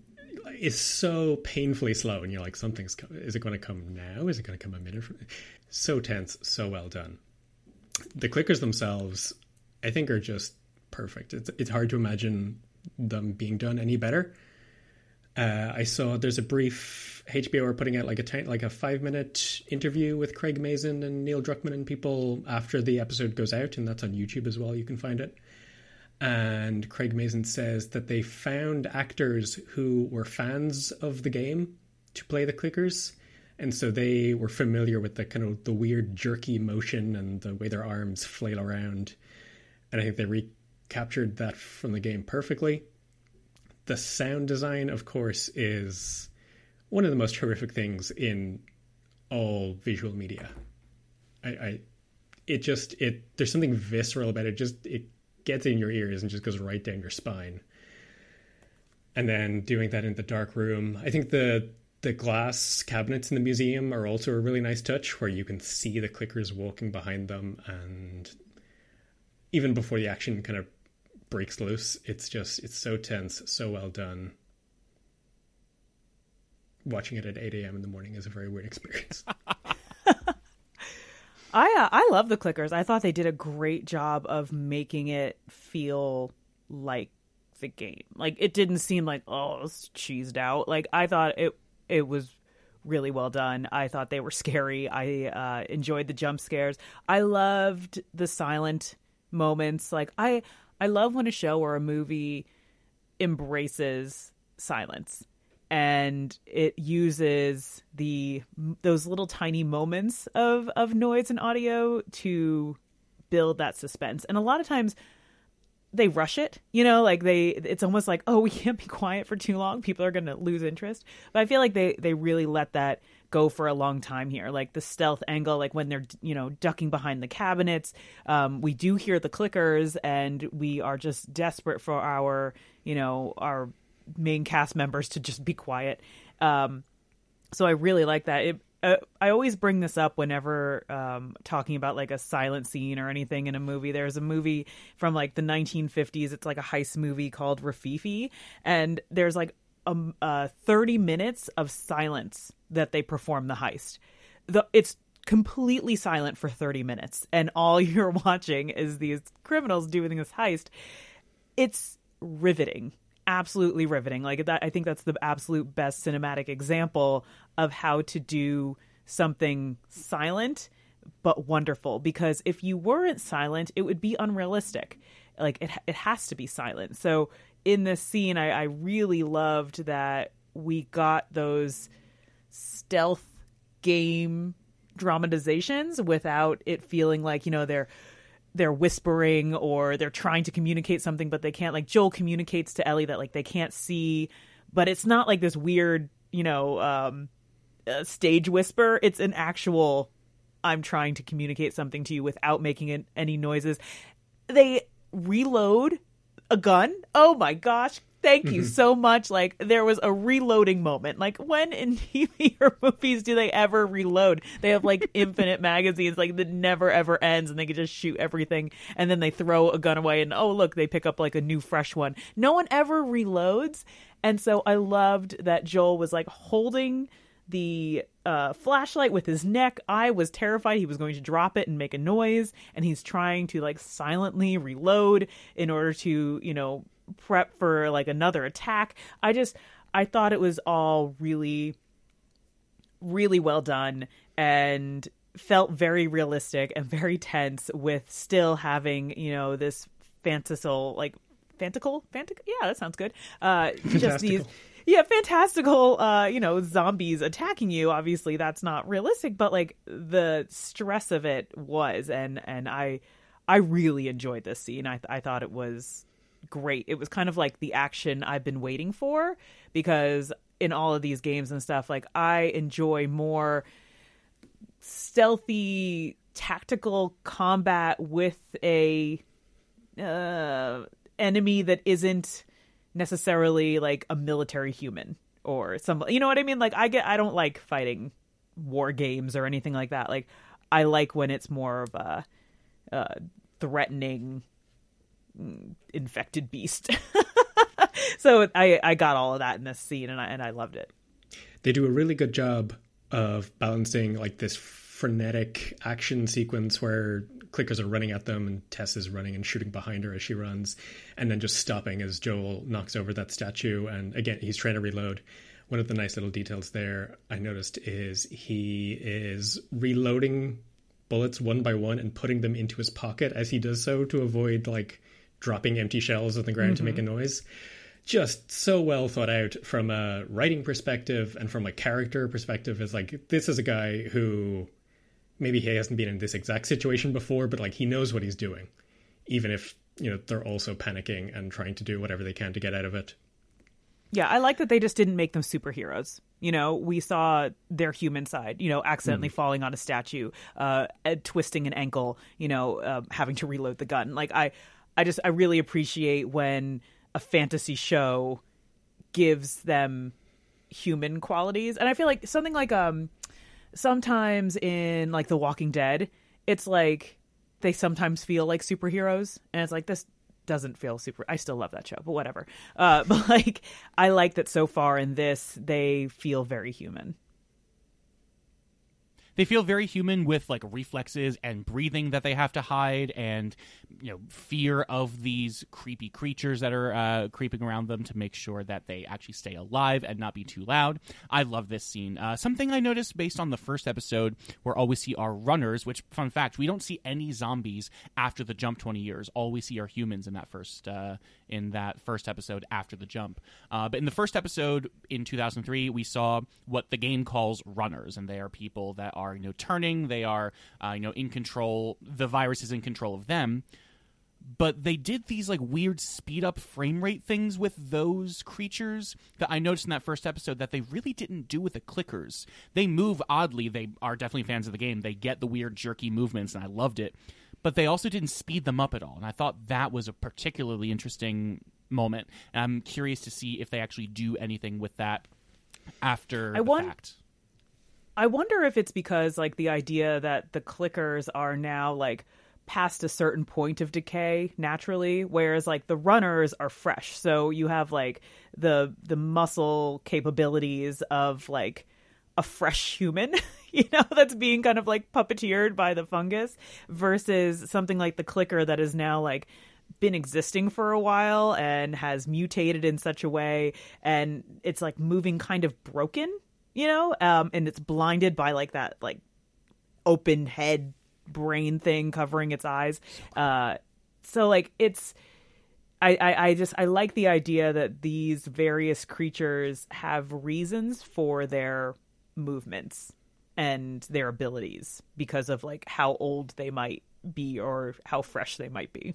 is so painfully slow, and you're like, something's coming. Is it going to come now? Is it going to come a minute from? So tense, so well done. The clickers themselves, I think, are just perfect. It's it's hard to imagine them being done any better. Uh, I saw there's a brief H B O are putting out like a t- like a five minute interview with Craig Mazin and Neil Druckmann and people after the episode goes out, and that's on YouTube as well. You can find it. And Craig Mazin says that they found actors who were fans of the game to play the clickers. And so they were familiar with the kind of the weird jerky motion and the way their arms flail around. And I think they recaptured that from the game perfectly. The sound design, of course, is one of the most horrific things in all visual media. I, I it just, it there's something visceral about it. Just, it gets in your ears and just goes right down your spine. And then doing that in the dark room. I think the The glass cabinets in the museum are also a really nice touch, where you can see the clickers walking behind them, and even before the action kind of breaks loose, it's just, it's so tense, so well done. Watching it at eight a.m. in the morning is a very weird experience. I uh, I love the clickers. I thought they did a great job of making it feel like the game. Like, it didn't seem like, oh, it's cheesed out. Like, I thought it It was really well done. I thought they were scary. I uh, enjoyed the jump scares. I loved the silent moments. Like, I, I love when a show or a movie embraces silence and it uses the those little tiny moments of, of noise and audio to build that suspense. And a lot of times they rush it, you know, like they, it's almost like, oh, we can't be quiet for too long. People are going to lose interest. But I feel like they, they really let that go for a long time here. Like the stealth angle, like when they're, you know, ducking behind the cabinets, um, we do hear the clickers and we are just desperate for our, you know, our main cast members to just be quiet. Um, so I really like that. It, Uh, I always bring this up whenever um, talking about like a silent scene or anything in a movie. There's a movie from like the nineteen fifties. It's like a heist movie called Rafifi. And there's like um, uh, thirty minutes of silence that they perform the heist. The, it's completely silent for thirty minutes. And all you're watching is these criminals doing this heist. It's riveting. Absolutely riveting. Like that, I think that's the absolute best cinematic example of how to do something silent but wonderful. Because if you weren't silent, it would be unrealistic. Like it, it has to be silent. So in this scene, I, I really loved that we got those stealth game dramatizations without it feeling like, you know, they're they're whispering or they're trying to communicate something, but they can't. Like Joel communicates to Ellie that like they can't see, but it's not like this weird, you know, um, uh, stage whisper. It's an actual, I'm trying to communicate something to you without making it, any noises. They reload a gun. Oh my gosh. Thank you mm-hmm. so much. Like there was a reloading moment. Like when in T V or movies do they ever reload? They have like infinite magazines, like that never ever ends, and they can just shoot everything. And then they throw a gun away, and oh look, they pick up like a new fresh one. No one ever reloads, and so I loved that Joel was like holding the uh, flashlight with his neck. I was terrified he was going to drop it and make a noise, and he's trying to like silently reload in order to, you know, prep for like another attack. I just, I thought it was all really, really well done and felt very realistic and very tense with still having, you know, this fanciful, like fantical, fantic. Yeah, that sounds good. Uh, just these, yeah, fantastical, uh, you know, zombies attacking you. Obviously that's not realistic, but like the stress of it was, and, and I, I really enjoyed this scene. I, I thought it was great. It was kind of like the action I've been waiting for, because in all of these games and stuff, like I enjoy more stealthy tactical combat with a uh, enemy that isn't necessarily like a military human or some, you know what I mean? Like I get, I don't like fighting war games or anything like that. Like I like when it's more of a uh, threatening infected beast. So I, I got all of that in this scene, and I and I loved it. They do a really good job of balancing like this frenetic action sequence where clickers are running at them and Tess is running and shooting behind her as she runs, and then just stopping as Joel knocks over that statue. And again, he's trying to reload. One of the nice little details there I noticed is he is reloading bullets one by one and putting them into his pocket as he does so to avoid like dropping empty shells on the ground mm-hmm. to make a noise. Just so well thought out from a writing perspective and from a character perspective. Is like, this is a guy who maybe he hasn't been in this exact situation before, but like he knows what he's doing, even if, you know, they're also panicking and trying to do whatever they can to get out of it. Yeah, I like that they just didn't make them superheroes. You know, we saw their human side, you know, accidentally mm. falling on a statue, uh, twisting an ankle, you know, uh, having to reload the gun. Like I, I just, I really appreciate when a fantasy show gives them human qualities. And I feel like something like, um, sometimes in like The Walking Dead, it's like they sometimes feel like superheroes, and it's like, this doesn't feel super. I still love that show, but whatever. Uh, but like, I like that so far in this, they feel very human. They feel very human with like reflexes and breathing that they have to hide, and, you know, fear of these creepy creatures that are uh, creeping around them to make sure that they actually stay alive and not be too loud. I love this scene. Uh, something I noticed based on the first episode, where all we see are runners, which, fun fact, we don't see any zombies after the jump twenty years. All we see are humans in that first uh, in that first episode after the jump. Uh, but in the first episode in two thousand three, we saw what the game calls runners, and they are people that are are, you know, turning. They are, uh, you know, in control. The virus is in control of them. But they did these like weird speed up frame rate things with those creatures that I noticed in that first episode that they really didn't do with the clickers. They move oddly. They are definitely fans of the game. They get the weird jerky movements, and I loved it. But they also didn't speed them up at all. And I thought that was a particularly interesting moment. And I'm curious to see if they actually do anything with that after I the want- fact. I wonder if it's because like the idea that the clickers are now like past a certain point of decay naturally, whereas like the runners are fresh. So you have like the the muscle capabilities of like a fresh human, you know, that's being kind of like puppeteered by the fungus versus something like the clicker that is now like been existing for a while and has mutated in such a way and it's like moving kind of broken, you know, um, and it's blinded by like that like open head brain thing covering its eyes. Uh, so like it's, I, I, I just, I like the idea that these various creatures have reasons for their movements and their abilities because of like how old they might be or how fresh they might be.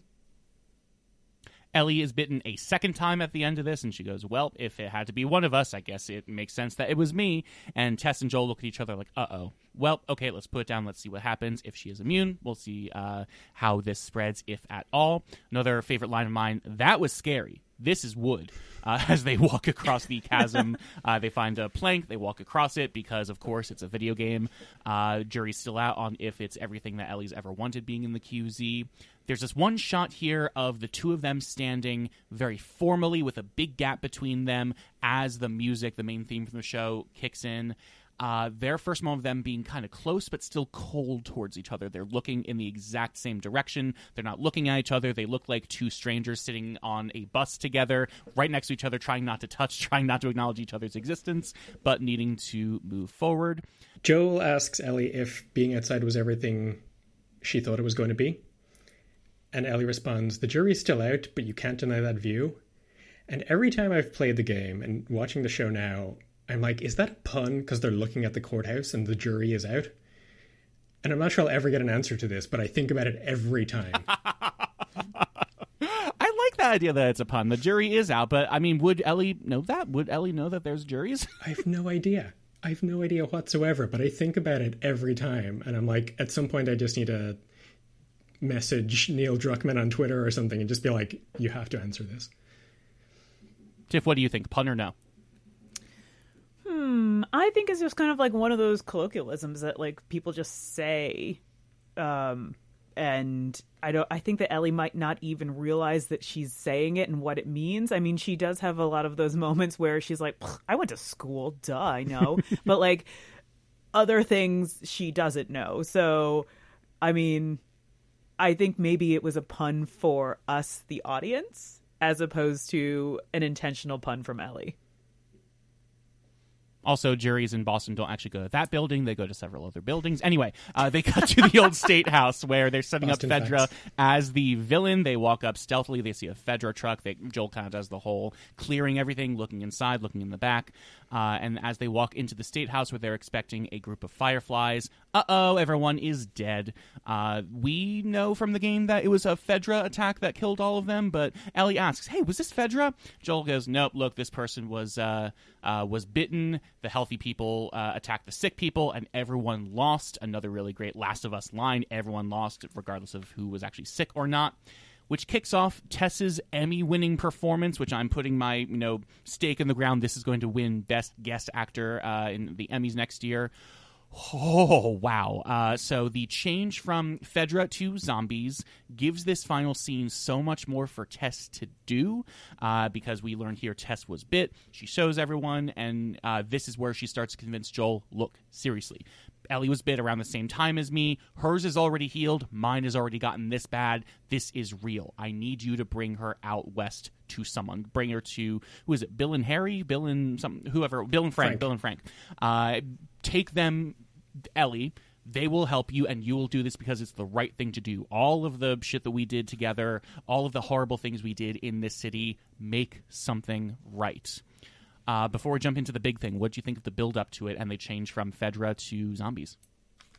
Ellie is bitten a second time at the end of this, and she goes, well, if it had to be one of us, I guess it makes sense that it was me. And Tess and Joel look at each other like, uh-oh. Well, okay, let's put it down. Let's see what happens. If she is immune, we'll see uh, how this spreads, if at all. Another favorite line of mine, that was scary. This is wood. Uh, as they walk across the chasm, uh, they find a plank. They walk across it because, of course, it's a video game. Uh, jury's still out on if it's everything that Ellie's ever wanted being in the Q Z. There's this one shot here of the two of them standing very formally with a big gap between them as the music, the main theme from the show, kicks in. Uh, their first moment of them being kind of close but still cold towards each other. They're looking in the exact same direction. They're not looking at each other. They look like two strangers sitting on a bus together, right next to each other, trying not to touch, trying not to acknowledge each other's existence, but needing to move forward. Joel asks Ellie if being outside was everything she thought it was going to be. And Ellie responds, the jury's still out, but you can't deny that view. And every time I've played the game and watching the show now, I'm like, is that a pun because they're looking at the courthouse and the jury is out? And I'm not sure I'll ever get an answer to this, but I think about it every time. I like that idea that it's a pun. The jury is out, but I mean, would Ellie know that? Would Ellie know that there's juries? I have no idea. I have no idea whatsoever, but I think about it every time. And I'm like, at some point I just need to message Neil Druckmann on Twitter or something and just be like, you have to answer this. Tiff, what do you think? Pun or no? Hmm, I think it's just kind of like one of those colloquialisms that like people just say. Um, and I don't, I think that Ellie might not even realize that she's saying it and what it means. I mean, she does have a lot of those moments where she's like, I went to school, duh, I know. But like other things she doesn't know. So, I mean, I think maybe it was a pun for us, the audience, as opposed to an intentional pun from Ellie. Also, juries in Boston don't actually go to that building. They go to several other buildings. Anyway, uh, they cut to the old state house where they're setting Boston up Fedra facts. as the villain. They walk up stealthily. They see a Fedra truck. They, Joel kind of does the whole clearing everything, looking inside, looking in the back. Uh, and as they walk into the state house where they're expecting a group of fireflies, uh-oh, everyone is dead. Uh, we know from the game that it was a Fedra attack that killed all of them, but Ellie asks, hey, was this Fedra? Joel goes, nope, look, this person was uh, uh, was bitten. The healthy people uh, attacked the sick people, and everyone lost. Another really great Last of Us line, everyone lost, regardless of who was actually sick or not. Which kicks off Tess's Emmy-winning performance, which I'm putting my you know stake in the ground. This is going to win Best Guest Actor uh, in the Emmys next year. Oh, wow. Uh, so the change from Fedra to zombies gives this final scene so much more for Tess to do uh, because we learn here Tess was bit. She shows everyone, and uh, this is where she starts to convince Joel, look, seriously, Ellie was bit around the same time as me. Hers is already healed. Mine has already gotten this bad. This is real. I need you to bring her out west to someone. Bring her to, who is it, Bill and Harry? Bill and some, whoever, Bill and Frank, Frank. Bill and Frank. Uh, take them, Ellie. They will help you, and you will do this because it's the right thing to do. All of the shit that we did together, all of the horrible things we did in this city, make something right. Uh, before we jump into the big thing, what do you think of the build-up to it and they change from Fedra to zombies?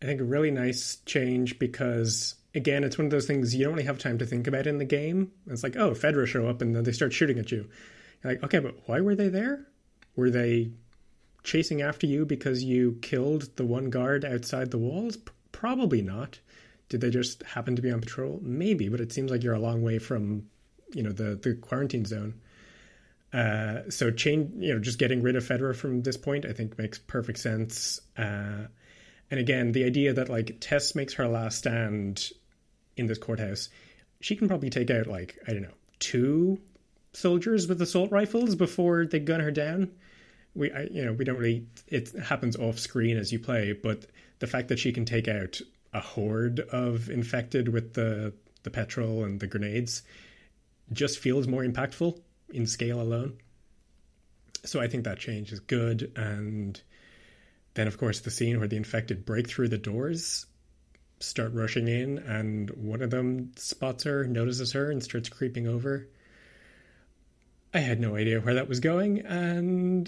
I think a really nice change because, again, it's one of those things you don't really have time to think about in the game. It's like, oh, Fedra show up and then they start shooting at you. You're like, okay, but why were they there? Were they chasing after you because you killed the one guard outside the walls? P- probably not. Did they just happen to be on patrol? Maybe, but it seems like you're a long way from, you know, the, the quarantine zone. Uh, so change, you know, just getting rid of Fedra from this point, I think makes perfect sense. Uh, And again, the idea that, like, Tess makes her last stand in this courthouse, she can probably take out, like, I don't know, two soldiers with assault rifles before they gun her down. We, I, you know, we don't really, it happens off screen as you play, but the fact that she can take out a horde of infected with the, the petrol and the grenades just feels more impactful in scale alone. So I think that change is good. And then, of course, the scene where the infected break through the doors, start rushing in, and one of them spots her, notices her, and starts creeping over. I had no idea where that was going, and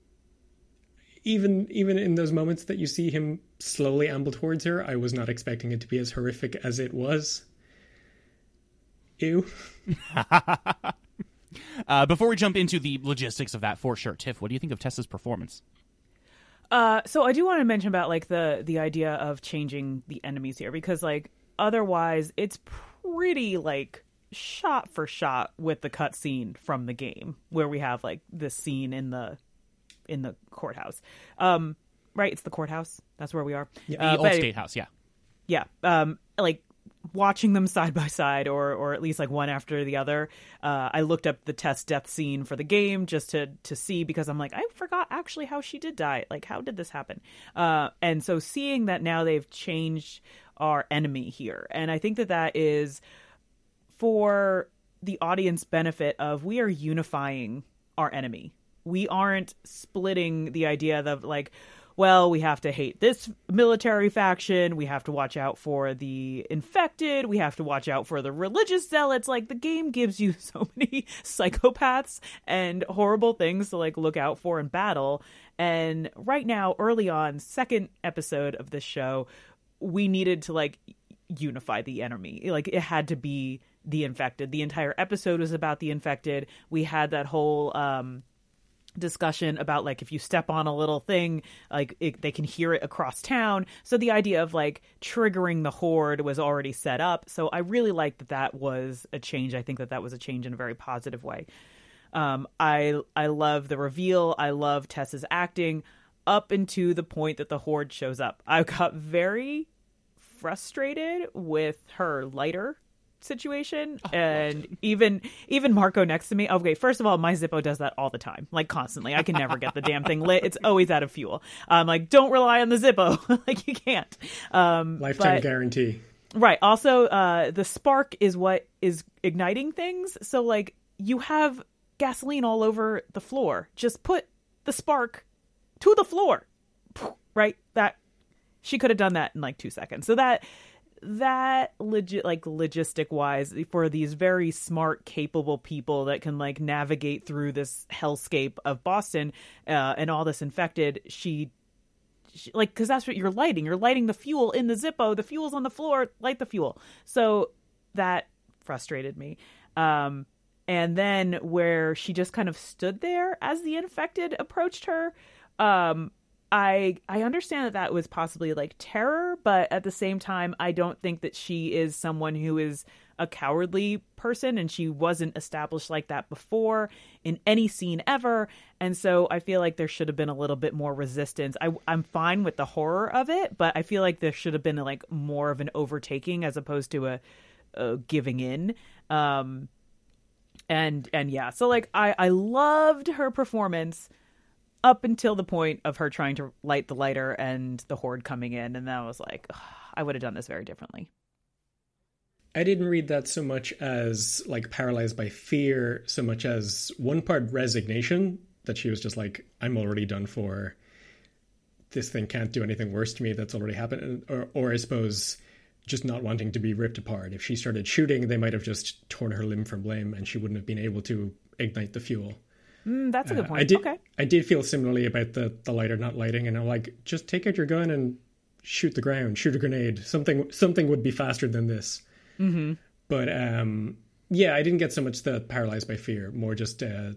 even even in those moments that you see him slowly amble towards her, I was not expecting it to be as horrific as it was. Ew. uh, before we jump into the logistics of that, for sure, Tiff, what do you think of Tessa's performance? Uh, so I do want to mention about, like, the the idea of changing the enemies here, because, like, otherwise it's pretty, like, shot for shot with the cutscene from the game, where we have, like, this scene in the in the courthouse. Um, right? It's the courthouse. That's where we are. Yeah, uh, the old state house. Yeah. Yeah. Um, like, watching them side by side, or or at least like one after the other. Uh, I looked up the Tess death scene for the game just to to see, because I'm like, I forgot actually how she did die. Like, how did this happen? Uh, and so seeing that now they've changed our enemy here, and I think that that is for the audience benefit of, we are unifying our enemy. We aren't splitting the idea of, like, well, we have to hate this military faction, we have to watch out for the infected, we have to watch out for the religious zealots. Like, the game gives you so many psychopaths and horrible things to, like, look out for in battle. And right now, early on, second episode of this show, we needed to, like, unify the enemy. Like, it had to be the infected. The entire episode was about the infected. We had that whole um discussion about, like, if you step on a little thing, like, it, they can hear it across town. So the idea of, like, triggering the horde was already set up. So I really liked that that was a change. I think that that was a change in a very positive way. Um, I I love the reveal. I love Tess's acting up into the point that the horde shows up. I got very frustrated with her lighter situation, oh, and even even Marco next to me. Okay, first of all, my Zippo does that all the time, like, constantly. I can never get the damn thing lit. It's always out of fuel. I'm like, don't rely on the Zippo. Like, you can't. Um, Lifetime but, guarantee. Right. Also, uh, the spark is what is igniting things. So, like, you have gasoline all over the floor. Just put the spark to the floor. Right? That she could have done that in like two seconds. So that that legit, like, logistic wise, for these very smart, capable people that can, like, navigate through this hellscape of Boston uh, and all this infected, she, she like, because that's what you're lighting. You're lighting the fuel in the Zippo. The fuel's on the floor. Light the fuel. So that frustrated me. Um, and then where she just kind of stood there as the infected approached her, um, I I understand that that was possibly, like, terror, but at the same time, I don't think that she is someone who is a cowardly person, and she wasn't established like that before in any scene ever. And so I feel like there should have been a little bit more resistance. I, I'm fine with the horror of it, but I feel like there should have been, like, more of an overtaking as opposed to a, a giving in. Um, and and yeah, so, like, I, I loved her performance up until the point of her trying to light the lighter and the horde coming in. And then I was like, ugh, I would have done this very differently. I didn't read that so much as, like, paralyzed by fear, so much as one part resignation, that she was just like, I'm already done for. This thing can't do anything worse to me. That's already happened. Or, or I suppose just not wanting to be ripped apart. If she started shooting, they might have just torn her limb from limb and she wouldn't have been able to ignite the fuel. Mm, that's a good point. Uh, I did, okay. I did feel similarly about the, the lighter not lighting, and I'm like, just take out your gun and shoot the ground, shoot a grenade. Something something would be faster than this. Mm-hmm. But um, yeah, I didn't get so much the paralyzed by fear, more just, uh,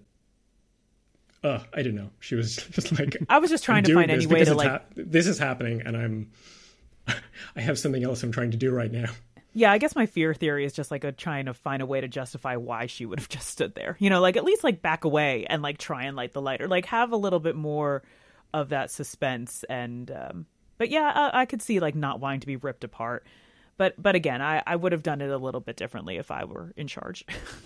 oh, I don't know. She was just like, I was just trying to find any way to like, ha- this is happening and I'm, I have something else I'm trying to do right now. Yeah, I guess my fear theory is just like a trying to find a way to justify why she would have just stood there. You know, like at least like back away and like try and light the lighter, like have a little bit more of that suspense. And, um, but yeah, I, I could see like not wanting to be ripped apart. But but again, I, I would have done it a little bit differently if I were in charge.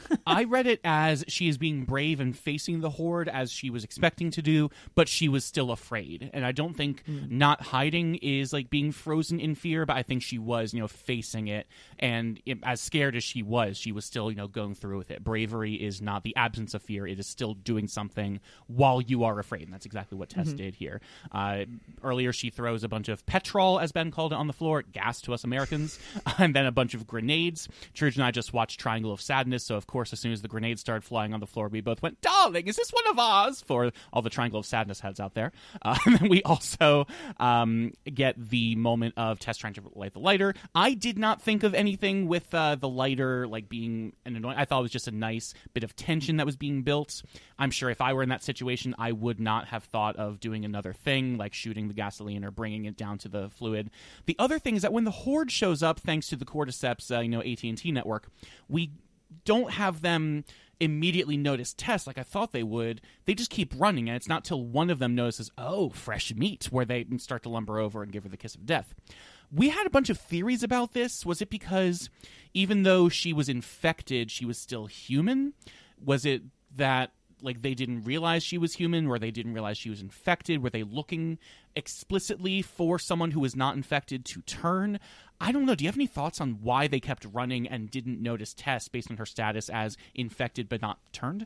I read it as she is being brave and facing the Horde as she was expecting to do, but she was still afraid. And I don't think mm. not hiding is like being frozen in fear, but I think she was, you know, facing it. And it, as scared as she was, she was still, you know, going through with it. Bravery is not the absence of fear. It is still doing something while you are afraid. And that's exactly what Tess mm-hmm. did here. Uh, earlier, she throws a bunch of petrol, as Ben called it, on the floor, gas to us Americans. And then a bunch of grenades. Church and I just watched Triangle of Sadness, so of course as soon as the grenades started flying on the floor, we both went, darling, is this one of ours? For all the Triangle of Sadness heads out there. Uh, and then we also um, get the moment of Tess trying to light the lighter. I did not think of anything with uh, the lighter like being an annoying. I thought it was just a nice bit of tension that was being built. I'm sure if I were in that situation, I would not have thought of doing another thing, like shooting the gasoline or bringing it down to the fluid. The other thing is that when the Horde shows up, thanks to the Cordyceps, uh, you know, A T and T network, we don't have them immediately notice Tess like I thought they would. They just keep running, and it's not till one of them notices, oh, fresh meat, where they start to lumber over and give her the kiss of death. We had a bunch of theories about this. Was it because even though she was infected, she was still human? Was it that like they didn't realize she was human, or they didn't realize she was infected? Were they looking explicitly for someone who was not infected to turn? I don't know. Do you have any thoughts on why they kept running and didn't notice Tess based on her status as infected but not turned?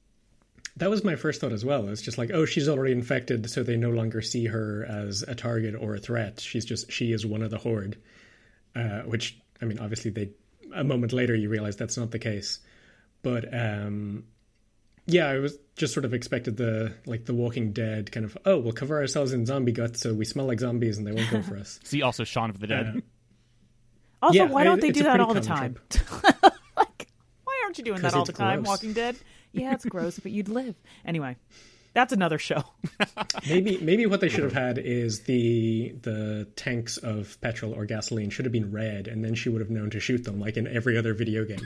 That was my first thought as well. It's just like, oh, she's already infected, so they no longer see her as a target or a threat. She's just, she is one of the Horde. Uh, which, I mean, obviously they, a moment later you realize that's not the case. But, um... yeah, I was just sort of expected the like the Walking Dead kind of, oh, we'll cover ourselves in zombie guts so we smell like zombies and they won't go for us. See also Shaun of the Dead. Uh, also, yeah, why don't I, they do that all the time? Like, why aren't you doing that all the time, gross. Walking Dead? Yeah, it's gross, but you'd live. Anyway, that's another show. maybe maybe what they should have had is the the tanks of petrol or gasoline should have been red, and then she would have known to shoot them like in every other video game.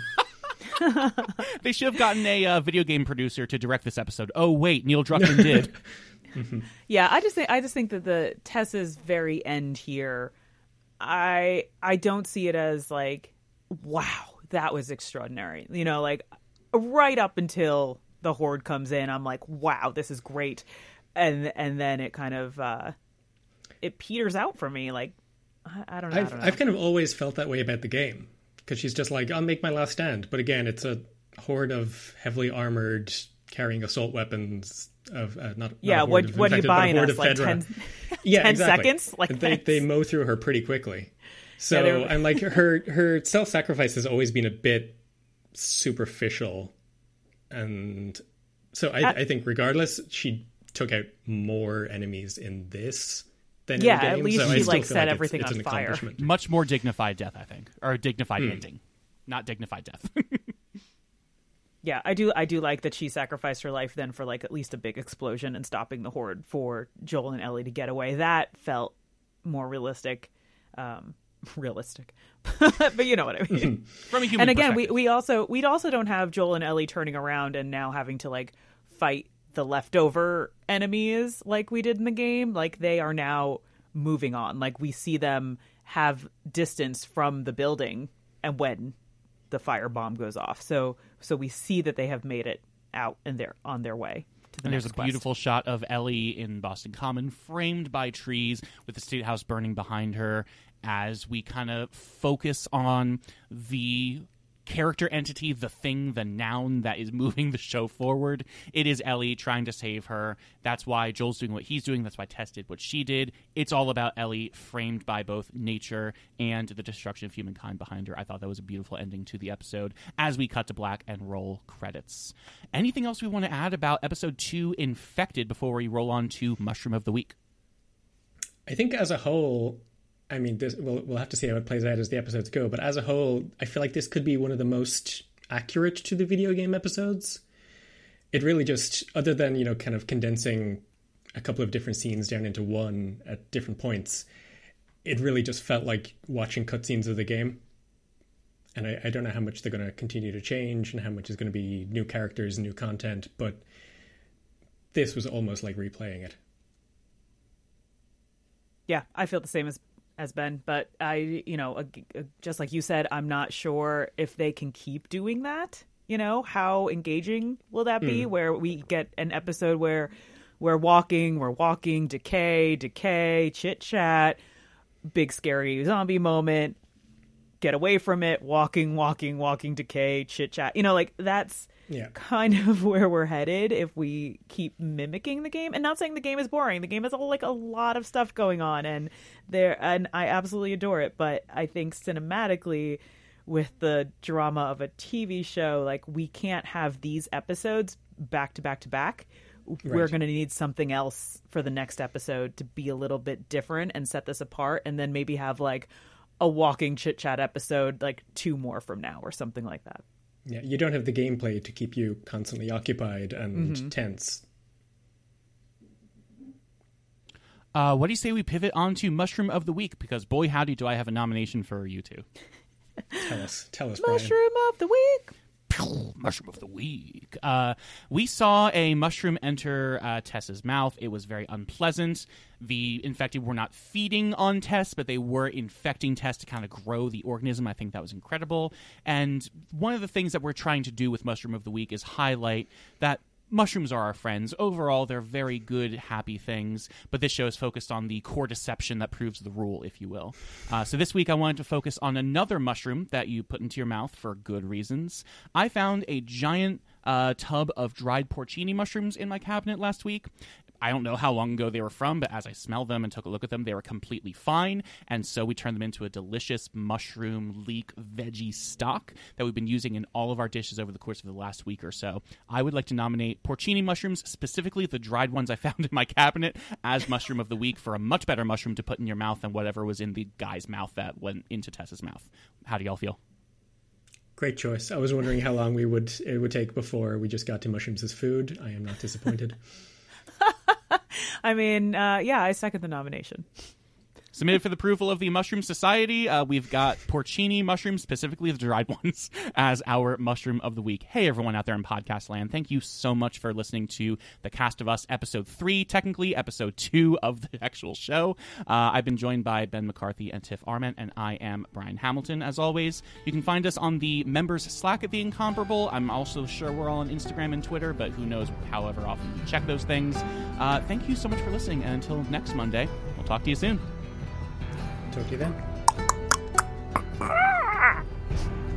They should have gotten a uh, video game producer to direct this episode. Oh wait, Neil Druckmann did. Mm-hmm. Yeah, I just think I just think that the Tessa's very end here, I I don't see it as like, wow, that was extraordinary. You know, like right up until the Horde comes in, I'm like, wow, this is great, and and then it kind of uh, it peters out for me. Like I, I don't know. I've I don't know. I've kind of always felt that way about the game. Because she's just like, I'll make my last stand. But again, it's a horde of heavily armored, carrying assault weapons of uh, not yeah. Not What of what are you buying us? Like Fedra. ten, yeah, ten exactly. seconds? Like they they mow through her pretty quickly. So yeah, I'm like, her her self sacrifice has always been a bit superficial, and so I, uh, I think regardless, she took out more enemies in this. Than yeah, in the game, at least so she like set like everything it's, it's on fire. Much more dignified death, I think, or a dignified mm. ending, not dignified death. Yeah, I do. I do like that she sacrificed her life then for like at least a big explosion and stopping the Horde for Joel and Ellie to get away. That felt more realistic, um, realistic. But you know what I mean. From a human and again, we perspective. we also we also don't have Joel and Ellie turning around and now having to like fight the leftover enemies like we did in the game. Like they are now moving on. Like we see them have distance from the building and when the firebomb goes off. So so we see that they have made it out and they're on their way to the and next there's a quest. beautiful shot of Ellie in Boston Common, framed by trees with the State House burning behind her, as we kind of focus on the character entity, the thing, the noun that is moving the show forward. It is Ellie trying to save her. That's why Joel's doing what he's doing. That's why Tess did what she did. It's all about Ellie, framed by both nature and the destruction of humankind behind her. I thought that was a beautiful ending to the episode as we cut to black and roll credits. Anything else we want to add about episode two, Infected, before we roll on to Mushroom of the Week? I think as a whole, I mean, this, we'll, we'll have to see how it plays out as the episodes go. But as a whole, I feel like this could be one of the most accurate to the video game episodes. It really just, other than, you know, kind of condensing a couple of different scenes down into one at different points, it really just felt like watching cutscenes of the game. And I, I don't know how much they're going to continue to change and how much is going to be new characters and new content, but this was almost like replaying it. Yeah, I feel the same as as Ben, but I, you know, just like you said, I'm not sure if they can keep doing that. You know, how engaging will that be? Mm. Where we get an episode where we're walking, we're walking, decay, decay, chit chat, big scary zombie moment, get away from it, walking, walking, walking, decay, chit chat. You know, like that's yeah. kind of where we're headed if we keep mimicking the game. And not saying the game is boring. The game has a, like a lot of stuff going on, and there, and I absolutely adore it. But I think cinematically, with the drama of a T V show, like we can't have these episodes back to back to back. Right. We're going to need something else for the next episode to be a little bit different and set this apart, and then maybe have like a walking chit chat episode like two more from now or something like that. Yeah, you don't have the gameplay to keep you constantly occupied and mm-hmm. tense. Uh, what do you say we pivot on to Mushroom of the Week? Because boy, howdy, do I have a nomination for you two. Tell us, tell us, Mushroom Brian. of the Week. Mushroom of the Week. Uh, we saw a mushroom enter uh, Tess's mouth. It was very unpleasant. The infected were not feeding on Tess, but they were infecting Tess to kind of grow the organism. I think that was incredible. And one of the things that we're trying to do with Mushroom of the Week is highlight that mushrooms are our friends. Overall, they're very good, happy things, but this show is focused on the core deception that proves the rule, if you will. Uh, so this week, I wanted to focus on another mushroom that you put into your mouth for good reasons. I found a giant uh, tub of dried porcini mushrooms in my cabinet last week. I don't know how long ago they were from, but as I smelled them and took a look at them, they were completely fine. And so we turned them into a delicious mushroom leek veggie stock that we've been using in all of our dishes over the course of the last week or so. I would like to nominate porcini mushrooms, specifically the dried ones I found in my cabinet, as Mushroom of the Week for a much better mushroom to put in your mouth than whatever was in the guy's mouth that went into Tess's mouth. How do y'all feel? Great choice. I was wondering how long we would it would take before we just got to mushrooms as food. I am not disappointed. I mean, uh, yeah, I second the nomination. Submitted for the approval of the Mushroom Society, uh, we've got porcini mushrooms, specifically the dried ones, as our Mushroom of the Week. Hey, everyone out there in podcast land. Thank you so much for listening to The Cast of Us, episode three, technically episode two of the actual show. Uh, I've been joined by Ben McCarthy and Tiff Arment, and I am Brian Hamilton, as always. You can find us on the members Slack at The Incomparable. I'm also sure we're all on Instagram and Twitter, but who knows however often we check those things. Uh, thank you so much for listening, and until next Monday, we'll talk to you soon. Talk to you then.